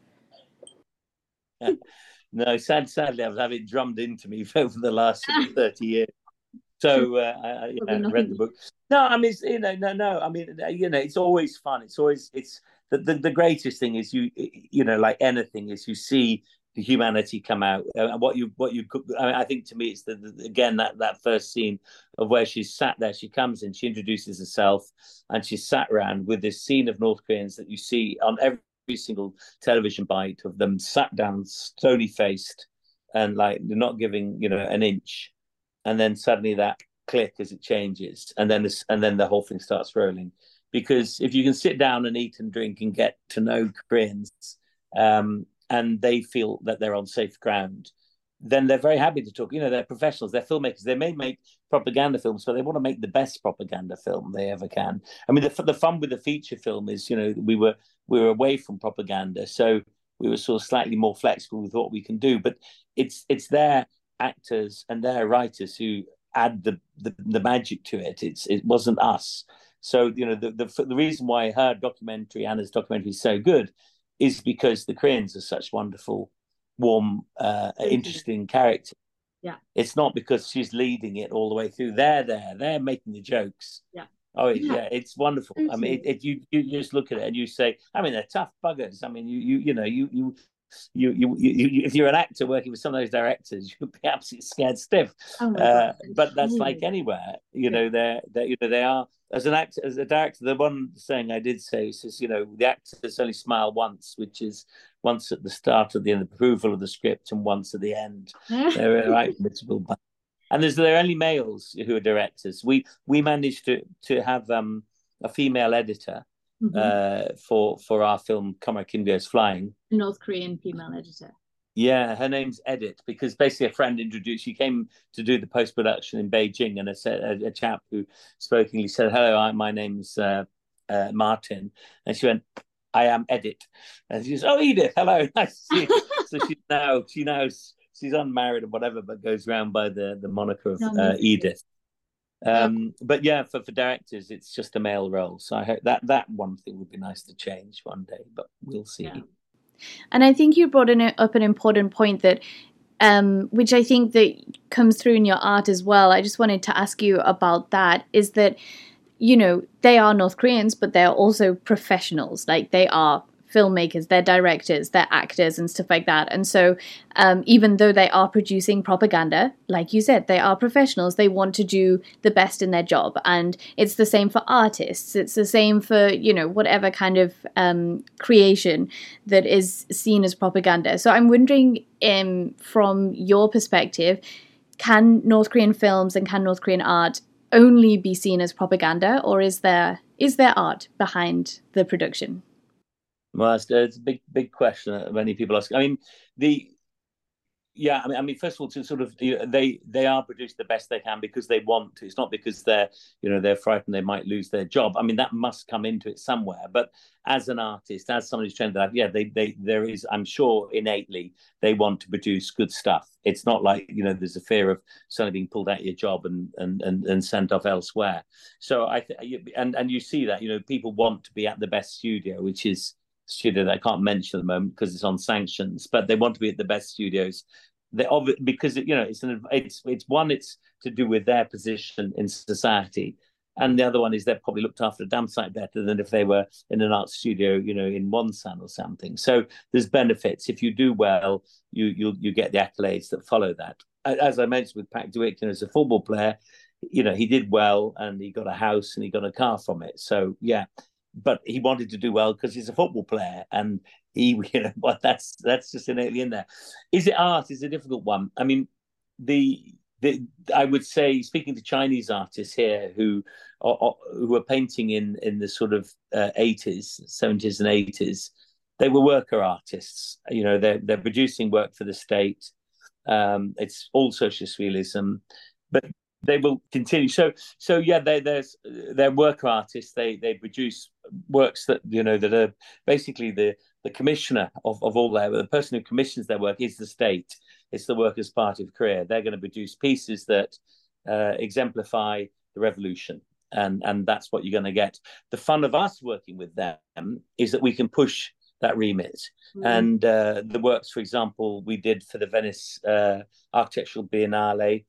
No, sadly, I was having it drummed into me over the last 30 years. So I read the book. No, I mean, no. I mean, it's always fun. It's the greatest thing is like anything is you see the humanity come out. And what you I think to me it's again that first scene of where she's sat there. She comes in, she introduces herself, and she's sat around with this scene of North Koreans that you see on every single television bite of them sat down, stony faced, and like they're not giving an inch. And then suddenly that click as it changes, and then the whole thing starts rolling. Because if you can sit down and eat and drink and get to know Koreans, and they feel that they're on safe ground, then they're very happy to talk. They're professionals, they're filmmakers. They may make propaganda films, but they want to make the best propaganda film they ever can. I mean, the fun with the feature film is, we were away from propaganda, so we were sort of slightly more flexible with what we can do. But it's their actors and their writers who add the magic to it. It wasn't us. So the reason why Anna's documentary is so good is because the Koreans are such wonderful, warm, interesting characters. Yeah, it's not because she's leading it all the way through. They're making the jokes. Yeah. Oh, it's wonderful. I mean, you just look at it and you say, I mean, they're tough buggers. I mean, you if you're an actor working with some of those directors, you'd be absolutely scared stiff. But that's like anywhere. They are. As a director, the one saying I did say says, the actors only smile once, which is once at the start of the approval of the script and once at the end. They're right miserable. And they're only males who are directors. We managed to have a female editor for our film Kamara Kim Goes Flying. A North Korean female editor. Yeah, her name's Edit, because basically a friend introduced. She came to do the post production in Beijing, and a chap who spoke English said, "Hello, my name's Martin," and she went, "I am Edit," and she says, "Oh, Edith, hello, nice to see you." So she knows she's unmarried or whatever, but goes around by the moniker of Edith. But yeah, for directors, it's just a male role. So I hope that one thing would be nice to change one day, but we'll see. Yeah. And I think you brought up an important point that, which I think that comes through in your art as well. I just wanted to ask you about that, is that, they are North Koreans, but they're also professionals. Like, they are filmmakers, they're directors, they're actors and stuff like that. And so even though they are producing propaganda, like you said, they are professionals. They want to do the best in their job. And it's the same for artists. It's the same for, whatever kind of creation that is seen as propaganda. So I'm wondering, from your perspective, can North Korean films and can North Korean art only be seen as propaganda, or is there art behind the production? Well, it's a big question that many people ask. I mean, first of all, to sort of, they are produced the best they can because they want to. It's not because they're frightened they might lose their job. I mean, that must come into it somewhere. But as an artist, as somebody who's trained that, there is, I'm sure, innately they want to produce good stuff. It's not like there's a fear of suddenly being pulled out of your job and sent off elsewhere. So and you see that people want to be at the best studio, which is studio that I can't mention at the moment because it's on sanctions, but they want to be at the best studios. Because it's to do with their position in society, and the other one is they're probably looked after a damn sight better than if they were in an art studio, in Wonsan or something. So there's benefits. If you do well, you get the accolades that follow that. As I mentioned with Park Ji-wook, as a football player, he did well and he got a house and he got a car from it. So yeah. But he wanted to do well because he's a football player, and that's just innately in there. Is it art? Is a difficult one. I mean, I would say, speaking to Chinese artists here who are painting in the sort of 80s, 70s, and 80s, they were worker artists. They're producing work for the state. It's all socialist realism, but they will continue. So yeah, they're worker artists. They produce works that that are basically the commissioner of all the person who commissions their work is the state. It's the Workers' Party of Korea. They're going to produce pieces that exemplify the revolution, and that's what you're going to get. The fun of us working with them is that we can push that remit. And the works, for example, we did for the Venice Architectural Biennale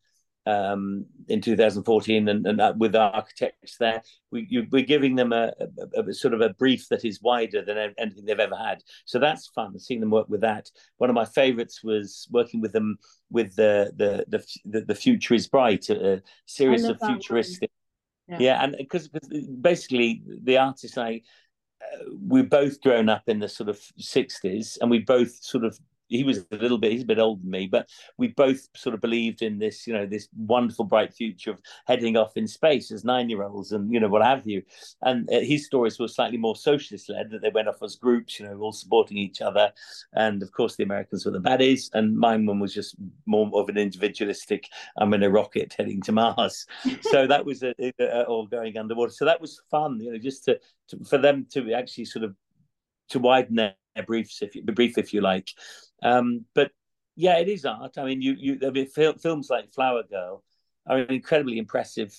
in 2014, and with architects there, we're giving them a sort of a brief that is wider than anything they've ever had. So that's fun, seeing them work with that. One of my favourites was working with them with the Future is Bright, a series of futuristic. Yeah, and because basically the artists we've both grown up in the sort of 60s, and we both sort of, he's a bit older than me, but we both sort of believed in this, this wonderful bright future of heading off in space as 9-year-olds and, what have you. And his stories were slightly more socialist led, that they went off as groups, all supporting each other. And of course, the Americans were the baddies. And mine one was just more of an individualistic, I'm in a rocket heading to Mars. So that was all going underwater. So that was fun, just for them to actually sort of to widen their brief, if you like. But yeah, it is art. I mean, films like Flower Girl are incredibly impressive,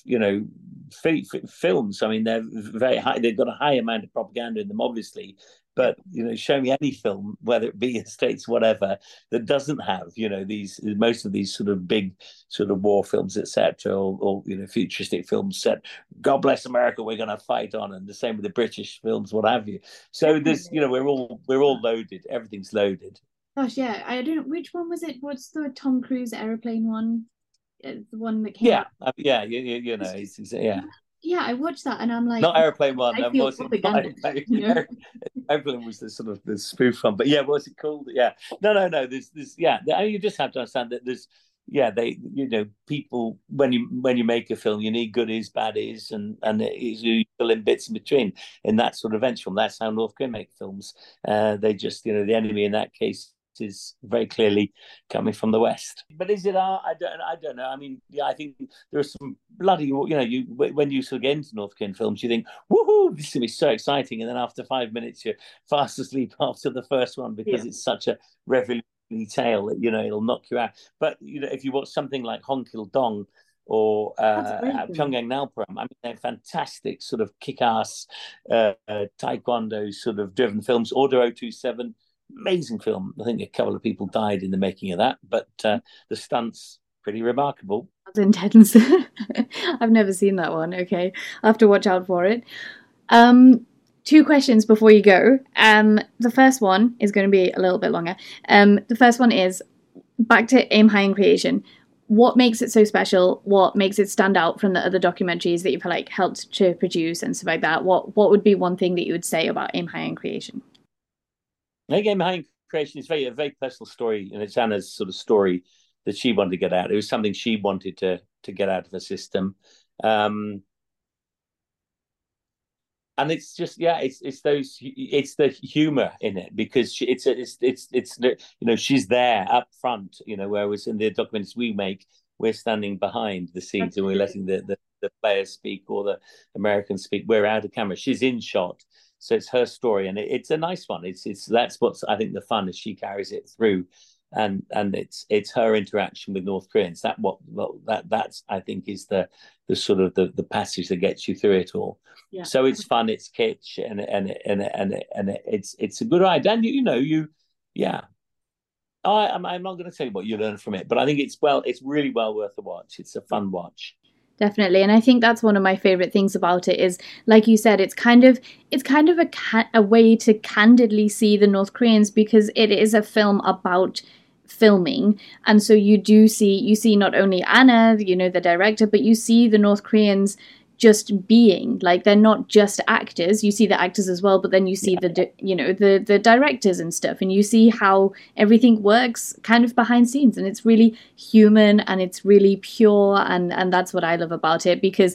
films. I mean, they're very high. They've got a high amount of propaganda in them, obviously. But show me any film, whether it be in the States, whatever, that doesn't have most of these sort of big sort of war films, etc., or futuristic films set. God bless America, we're going to fight on, and the same with the British films, what have you. So there's we're all loaded. Everything's loaded. Gosh, yeah. I don't know which one was it. What's the Tom Cruise airplane one? The one that came out. Yeah, yeah. Yeah, I watched that and I'm like, not Airplane One. Airplane was the sort of the spoof one, but yeah, what's it called? Yeah, no. There's you just have to understand that there's people when you make a film, you need goodies, baddies, and you fill in bits in between in that sort of venture film. That's how North Korea make films. They just the enemy in that case is very clearly coming from the West. But is it art? I don't know. I mean, yeah, I think there are some bloody, when you sort of get into North Korean films, you think, woohoo, this is going to be so exciting. And then after 5 minutes, you're fast asleep after the first one because it's such a revolutionary tale that, it'll knock you out. But, if you watch something like Hong Kil-dong or Pyongyang Nalparam, I mean, they're fantastic sort of kick-ass taekwondo sort of driven films. Order 027, amazing film. I think a couple of people died in the making of that, but the stunts pretty remarkable. That's intense. I've never seen that one. Okay, I'll have to watch out for it. To 2 questions before you go. The first one is going to be a little bit longer. The first one is back to Aim High in Creation. What makes it so special? What makes it stand out from the other documentaries that you've like helped to produce and stuff like that? What would be one thing that you would say about Aim High in Creation? I think Aim High in Creation is a very personal story, and it's Anna's sort of story that she wanted to get out. It was something she wanted to get out of the system. And it's just it's the humor in it, because it's she's there up front, whereas in the documentaries we make, we're standing behind the scenes and we're letting the players speak or the Americans speak. We're out of camera, she's in shot, so it's her story, and it's a nice one. That's what's, I think, the fun, is she carries it through, and it's her interaction with North Koreans that's I think is the sort of the passage that gets you through it all. Yeah. So it's fun, it's kitsch, and it's a good ride. And I'm not going to tell you what you learn from it, but I think it's really well worth a watch. It's a fun watch. Definitely. And I think that's one of my favorite things about it is, like you said, it's kind of a way to candidly see the North Koreans, because it is a film about filming. And so you see not only Anna, the director, but you see the North Koreans just being, like, they're not just actors. You see the actors as well, but then you see the directors and stuff, and you see how everything works kind of behind scenes, and it's really human and it's really pure, and that's what I love about it, because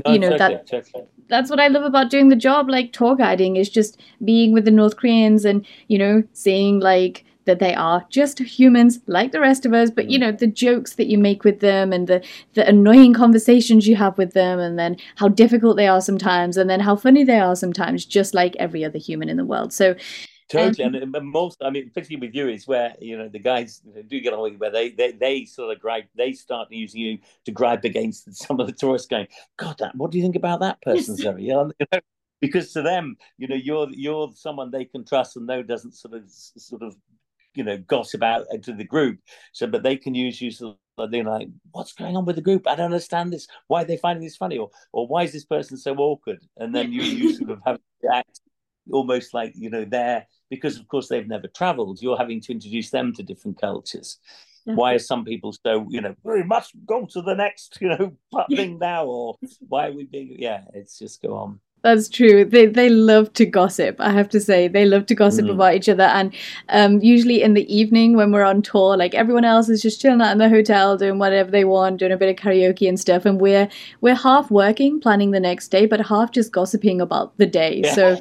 that's what I love about doing the job, like tour guiding, is just being with the North Koreans and seeing like that they are just humans like the rest of us, but the jokes that you make with them, and the annoying conversations you have with them, and then how difficult they are sometimes, and then how funny they are sometimes, just like every other human in the world. So totally. And most, particularly with you, is where the guys do get on with you, where they sort of gripe, they start using you to gripe against some of the tourists, going, God, what do you think about that person, Zoe? Because to them, you're someone they can trust and know doesn't sort of gossip out to the group, but they can use you. So they're like, what's going on with the group? I don't understand this. Why are they finding this funny? Or why is this person so awkward? And then you sort of have to act almost like, they're, because of course they've never traveled. You're having to introduce them to different cultures. Yeah. Why are some people so, we must go to the next, thing now? Or why are we being, it's just go on. That's true. They love to gossip, I have to say. They love to gossip about each other. And usually in the evening when we're on tour, like everyone else is just chilling out in the hotel, doing whatever they want, doing a bit of karaoke and stuff. And we're half working, planning the next day, but half just gossiping about the day. Yeah. So,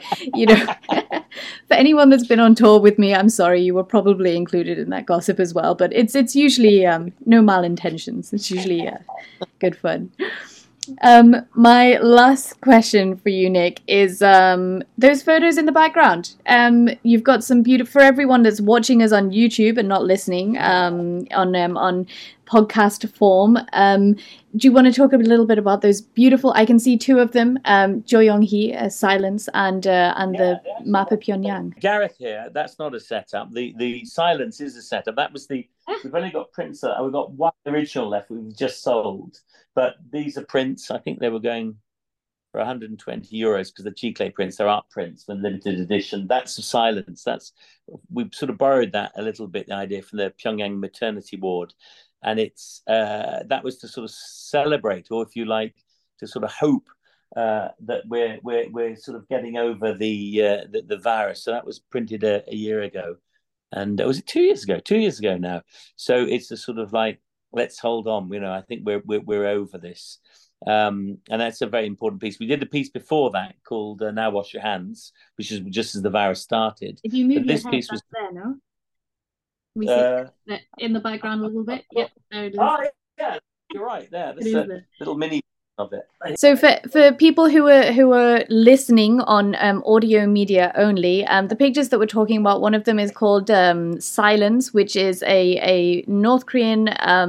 for anyone that's been on tour with me, I'm sorry, you were probably included in that gossip as well. But it's usually no malintentions. It's usually good fun. My last question for you, Nick, is those photos in the background. You've got some beautiful, for everyone that's watching us on YouTube and not listening on podcast form. Do you want to talk a little bit about those beautiful? I can see 2 of them. Jo Young-hee, Silence, and the map of Pyongyang. Gareth here. That's not a setup. The Silence is a setup. That was we've only got prints. We've got one original left. We've just sold. But these are prints. I think they were going for 120 euros because the Chiclée prints, they're art prints for limited edition. That's the Silence. We've sort of borrowed that a little bit, the idea from the Pyongyang maternity ward. And it's that was to sort of celebrate, or if you like, to sort of hope that we're sort of getting over the virus. So that was printed a year ago. And was it 2 years ago? 2 years ago now. So it's a sort of like, let's hold on. I think we're over this, and that's a very important piece. We did a piece before that called "Now Wash Your Hands," which is just as the virus started. If you move this piece was there, no? We see that in the background a little bit. Yep, there it is. Oh yeah, you're right. There, there's a little mini of it. So for people who are listening on audio media only, the pictures that we're talking about, one of them is called Silence, which is a North Korean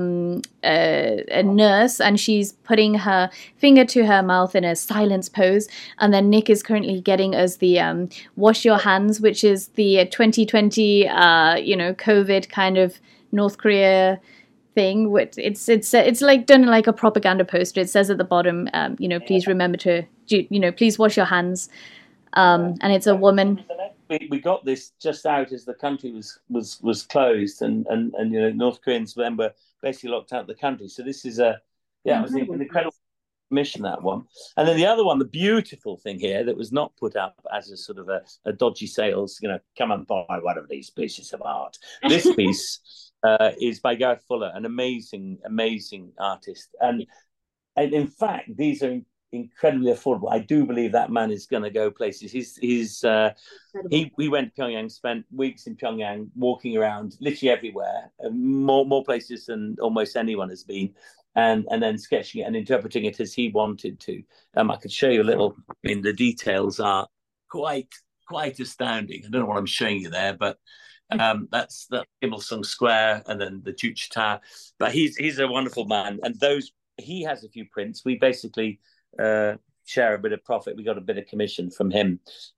a nurse, and she's putting her finger to her mouth in a silence pose. And then Nick is currently getting us the Wash Your Hands, which is the 2020 COVID kind of North Korea thing. It's like done like a propaganda poster. It says at the bottom, please remember to, please wash your hands. and it's a woman. We got this just out as the country was closed, and North Koreans then were basically locked out of the country. So this is it was an incredible mission, that one. And then the other one, the beautiful thing here that was not put up as a sort of a dodgy sales, come and buy one of these pieces of art. This piece is by Gareth Fuller, an amazing artist, and in fact these are incredibly affordable. I do believe that man is going to go places. He went to Pyongyang, spent weeks in Pyongyang, walking around literally everywhere, more places than almost anyone has been, and then sketching it and interpreting it as he wanted to. I could show you a little. I mean, the details are quite astounding. I don't know what I'm showing you there, but that's the Kim Il Sung Square and then the Juche Tower. But he's a wonderful man, and he has a few prints. We basically share a bit of profit. We got a bit of commission from him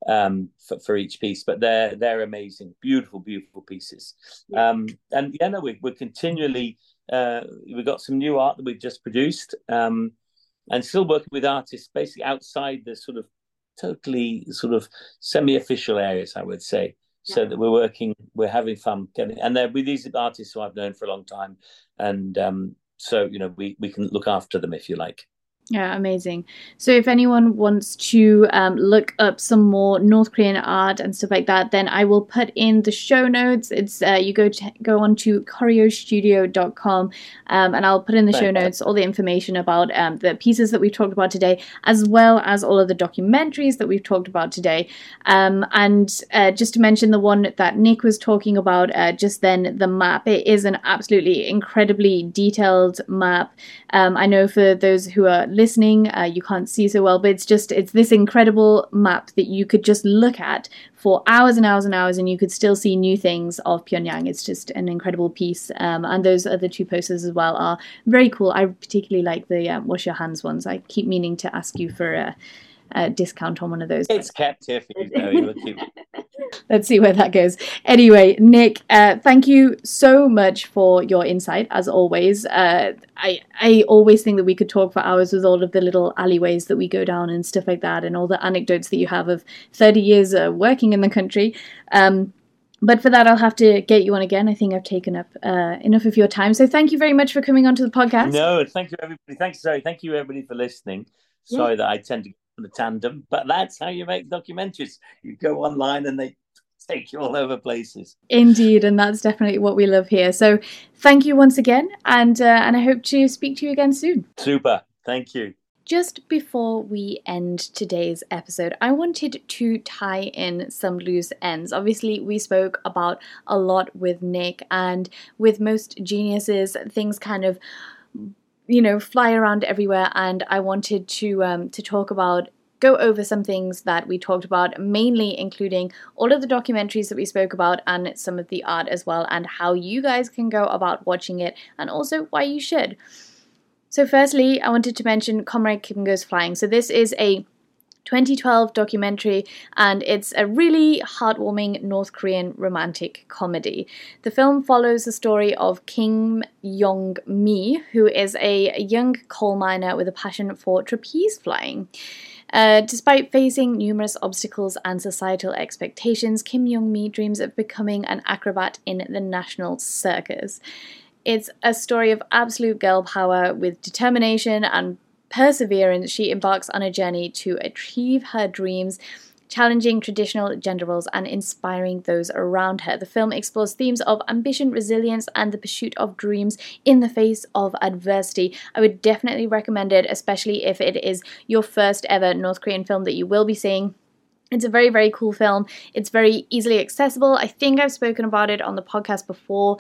for each piece, but they're amazing, beautiful pieces. And we're continually we've got some new art that we've just produced, and still working with artists basically outside the sort of totally sort of semi-official areas, I would say. So that we're having fun getting, and they're with these artists who I've known for a long time, and so we can look after them if you like. Yeah, amazing. So if anyone wants to look up some more North Korean art and stuff like that, then I will put in the show notes. It's you go on to choreostudio.com, and I'll put in the show notes all the information about the pieces that we've talked about today, as well as all of the documentaries that we've talked about today. And just to mention the one that Nick was talking about just then, the map. It is an absolutely incredibly detailed map. I know for those who are listening, you can't see so well, but it's this incredible map that you could just look at for hours and hours and hours, and you could still see new things of Pyongyang. It's just an incredible piece, and those other two posters as well are very cool. I particularly like the wash your hands ones. I keep meaning to ask you for a discount on one of those. It's kept here for you, Zoe. Let's see where that goes. Anyway, Nick, thank you so much for your insight, as always. I always think that we could talk for hours with all of the little alleyways that we go down and stuff like that, and all the anecdotes that you have of 30 years working in the country. But for that, I'll have to get you on again. I think I've taken up enough of your time. So thank you very much for coming onto the podcast. No, thank you, everybody. Thanks, Zoe. Thank you, everybody, for listening. Sorry that I tend to go on a tandem, but that's how you make documentaries. You go online and they take you all over places. Indeed, and that's definitely what we love here. So thank you once again, and I hope to speak to you again soon. Super. Thank you. Just before we end today's episode, I wanted to tie in some loose ends. Obviously, we spoke about a lot with Nick, and with most geniuses, things kind of fly around everywhere, and I wanted to go over some things that we talked about, mainly including all of the documentaries that we spoke about and some of the art as well, and how you guys can go about watching it, and also why you should. So firstly, I wanted to mention Comrade Kim Goes Flying. So this is a 2012 documentary, and it's a really heartwarming North Korean romantic comedy. The film follows the story of Kim Yong-mi, who is a young coal miner with a passion for trapeze flying. Despite facing numerous obstacles and societal expectations, Kim Yong-mi dreams of becoming an acrobat in the national circus. It's a story of absolute girl power. With determination and perseverance, she embarks on a journey to achieve her dreams, challenging traditional gender roles and inspiring those around her. The film explores themes of ambition, resilience, and the pursuit of dreams in the face of adversity. I would definitely recommend it, especially if it is your first ever North Korean film that you will be seeing. It's a very, very cool film. It's very easily accessible. I think I've spoken about it on the podcast before.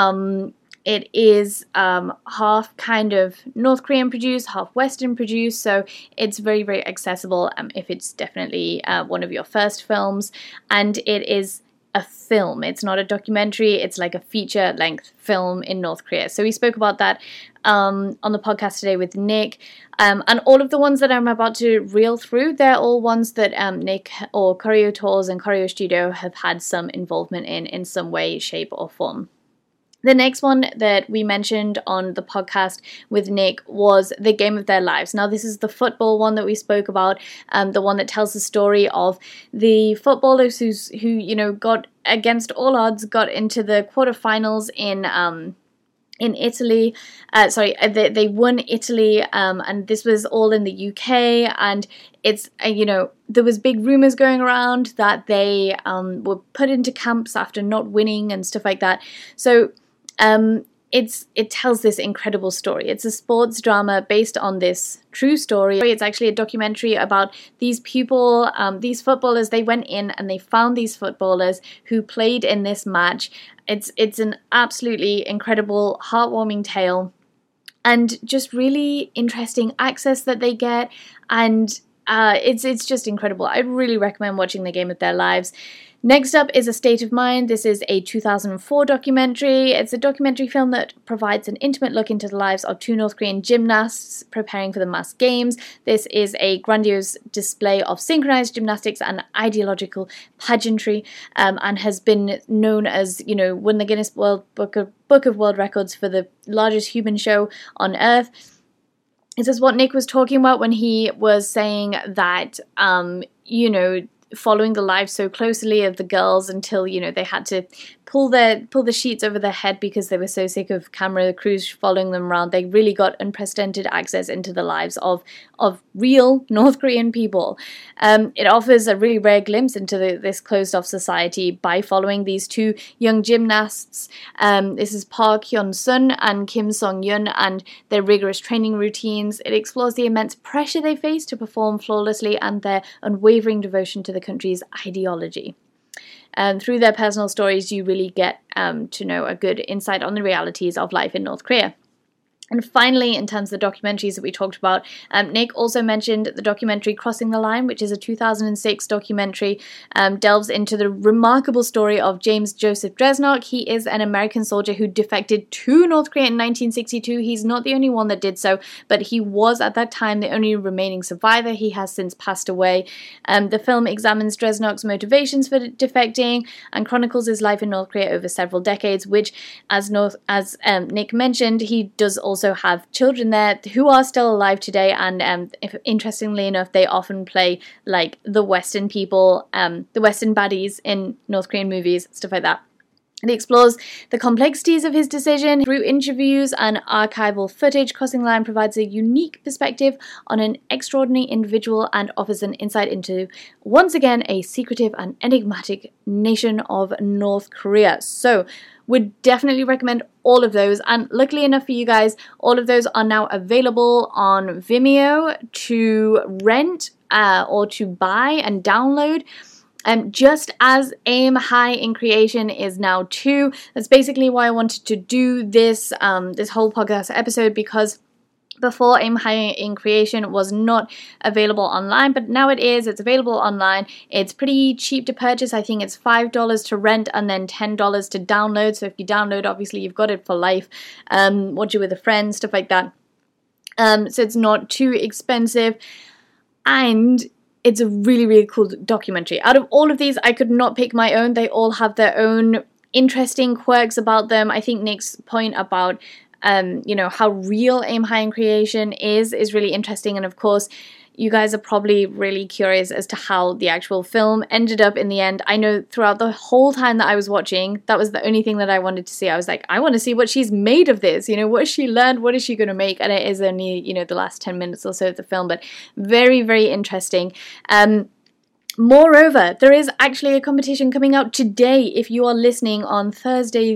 It is half kind of North Korean produced, half Western produced, so it's very, very accessible if it's definitely one of your first films. And it is a film. It's not a documentary. It's like a feature-length film in North Korea. So we spoke about that on the podcast today with Nick. And all of the ones that I'm about to reel through, they're all ones that Nick or Koryo Tours and Koryo Studio have had some involvement in some way, shape, or form. The next one that we mentioned on the podcast with Nick was The Game of Their Lives. Now, this is the football one that we spoke about, the one that tells the story of the footballers who got, against all odds, got into the quarterfinals in Italy. They won Italy, and this was all in the UK, and it's, there was big rumours going around that they were put into camps after not winning and stuff like that. So it tells this incredible story. It's a sports drama based on this true story. It's actually a documentary about these people, these footballers. They went in and they found these footballers who played in this match. It's an absolutely incredible, heartwarming tale, and just really interesting access that they get, and it's just incredible. I really recommend watching The Game of Their Lives. Next up is A State of Mind. This is a 2004 documentary. It's a documentary film that provides an intimate look into the lives of two North Korean gymnasts preparing for the mass games. This is a grandiose display of synchronized gymnastics and ideological pageantry, and has been known as, won the Guinness Book of World Records for the largest human show on Earth. This is what Nick was talking about when he was saying that, following the lives so closely of the girls until, they had to pull the sheets over their head because they were so sick of camera crews following them around. They really got unprecedented access into the lives of real North Korean people. It offers a really rare glimpse into this closed-off society by following these two young gymnasts. This is Park Hyun-sun and Kim Song-yun, and their rigorous training routines. It explores the immense pressure they face to perform flawlessly and their unwavering devotion to the country's ideology. Through their personal stories, you really get to know a good insight on the realities of life in North Korea. And finally, in terms of the documentaries that we talked about, Nick also mentioned the documentary Crossing the Line, which is a 2006 documentary, delves into the remarkable story of James Joseph Dresnok. He is an American soldier who defected to North Korea in 1962. He's not the only one that did so, but he was at that time the only remaining survivor. He has since passed away. The film examines Dresnok's motivations for defecting and chronicles his life in North Korea over several decades, which, as Nick mentioned, he does also have children there who are still alive today, and interestingly enough, they often play like the Western people, the Western baddies in North Korean movies, stuff like that. It explores the complexities of his decision through interviews and archival footage. Crossing the Line provides a unique perspective on an extraordinary individual and offers an insight into, once again, a secretive and enigmatic nation of North Korea. So, would definitely recommend all of those, and luckily enough for you guys, all of those are now available on Vimeo to rent or to buy and download. Just as Aim High in Creation is now too. That's basically why I wanted to do this this whole podcast episode, because before Aim High in Creation was not available online, but now it is. It's available online. It's pretty cheap to purchase. I think it's $5 to rent and then $10 to download. So if you download, obviously you've got it for life. Watch it with a friend, stuff like that. So it's not too expensive. And it's a really, really cool documentary. Out of all of these, I could not pick my own. They all have their own interesting quirks about them. I think Nick's point about how real Aim High in Creation is really interesting. And of course, you guys are probably really curious as to how the actual film ended up in the end. I know throughout the whole time that I was watching, that was the only thing that I wanted to see. I was like, I want to see what she's made of this. What has she learned? What is she going to make? And it is only, the last 10 minutes or so of the film, but very, very interesting. Moreover, there is actually a competition coming out today. If you are listening on Thursday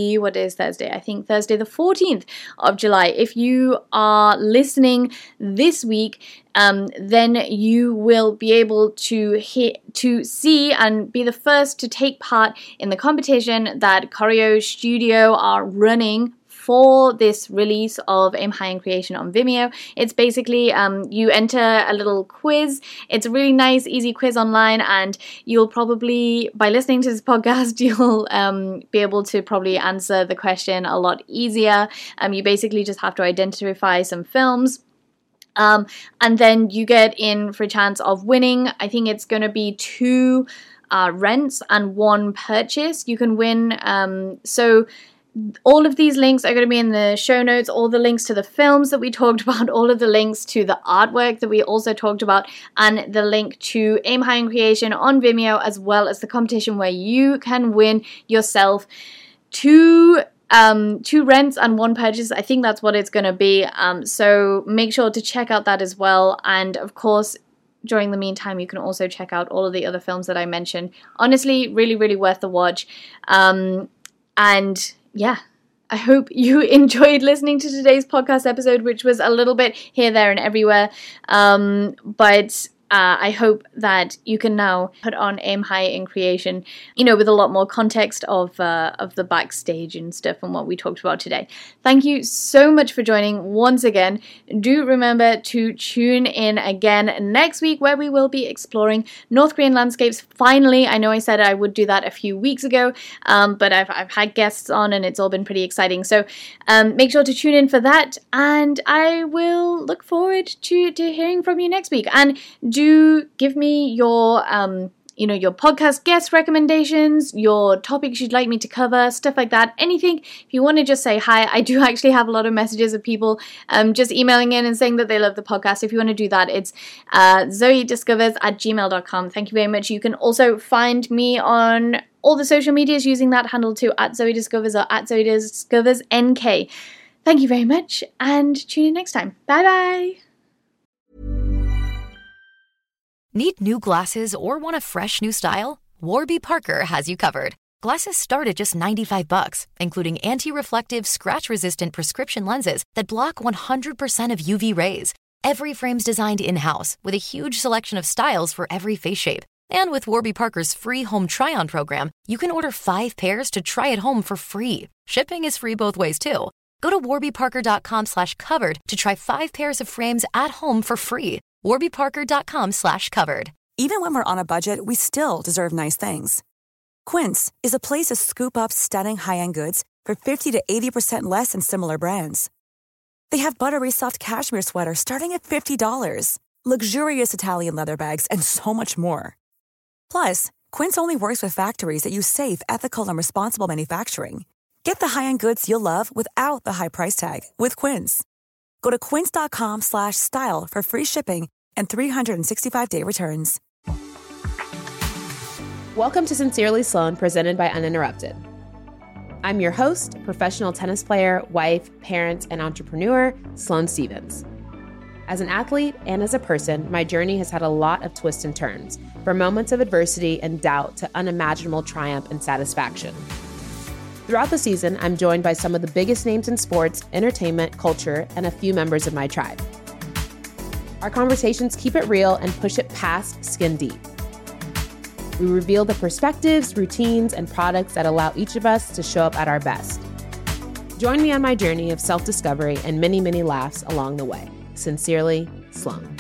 I think Thursday the 14th of July. If you are listening this week, then you will be able to see and be the first to take part in the competition that Koryo Studio are running for this release of Aim High in Creation on Vimeo. It's basically, you enter a little quiz. It's a really nice, easy quiz online, and you'll probably, by listening to this podcast, you'll be able to probably answer the question a lot easier. You basically just have to identify some films. And then you get in for a chance of winning. I think it's going to be 2 rents and 1 purchase. You can win. So all of these links are going to be in the show notes, all the links to the films that we talked about, all of the links to the artwork that we also talked about, and the link to Aim High in Creation on Vimeo, as well as the competition where you can win yourself two rents and one purchase. I think that's what it's going to be. So make sure to check out that as well. And of course, during the meantime, you can also check out all of the other films that I mentioned. Honestly, really, really worth the watch. And yeah, I hope you enjoyed listening to today's podcast episode, which was a little bit here, there, and everywhere. But I hope that you can now put on Aim High in Creation, with a lot more context of the backstage and stuff and what we talked about today. Thank you so much for joining once again. Do remember to tune in again next week, where we will be exploring North Korean landscapes. Finally, I know I said I would do that a few weeks ago, but I've had guests on and it's all been pretty exciting. So make sure to tune in for that, and I will look forward to hearing from you next week. And do give me your your podcast guest recommendations, your topics you'd like me to cover, stuff like that. Anything. If you want to just say hi, I do actually have a lot of messages of people just emailing in and saying that they love the podcast. If you want to do that, it's zoediscovers@gmail.com. Thank you very much. You can also find me on all the social medias using that handle too, @zoediscovers or @zoediscoversnk. Thank you very much, and tune in next time. Bye bye. Need new glasses or want a fresh new style? Warby Parker has you covered. Glasses start at just $95, including anti-reflective, scratch-resistant prescription lenses that block 100% of UV rays. Every frame's designed in-house with a huge selection of styles for every face shape. And with Warby Parker's free home try-on program, you can order 5 pairs to try at home for free. Shipping is free both ways, too. Go to warbyparker.com/covered to try 5 pairs of frames at home for free. warbyparker.com/covered. Even when we're on a budget, we still deserve nice things. Quince is a place to scoop up stunning high-end goods for 50 to 80% less than similar brands. They have buttery soft cashmere sweaters starting at $50, luxurious Italian leather bags, and so much more. Plus, Quince only works with factories that use safe, ethical, and responsible manufacturing. Get the high-end goods you'll love without the high price tag with Quince. Go to quince.com/style for free shipping and 365-day returns. Welcome to Sincerely Sloan, presented by Uninterrupted. I'm your host, professional tennis player, wife, parent, and entrepreneur, Sloane Stevens. As an athlete and as a person, my journey has had a lot of twists and turns, from moments of adversity and doubt to unimaginable triumph and satisfaction. Throughout the season, I'm joined by some of the biggest names in sports, entertainment, culture, and a few members of my tribe. Our conversations keep it real and push it past skin deep. We reveal the perspectives, routines, and products that allow each of us to show up at our best. Join me on my journey of self-discovery and many, many laughs along the way. Sincerely, Sloane.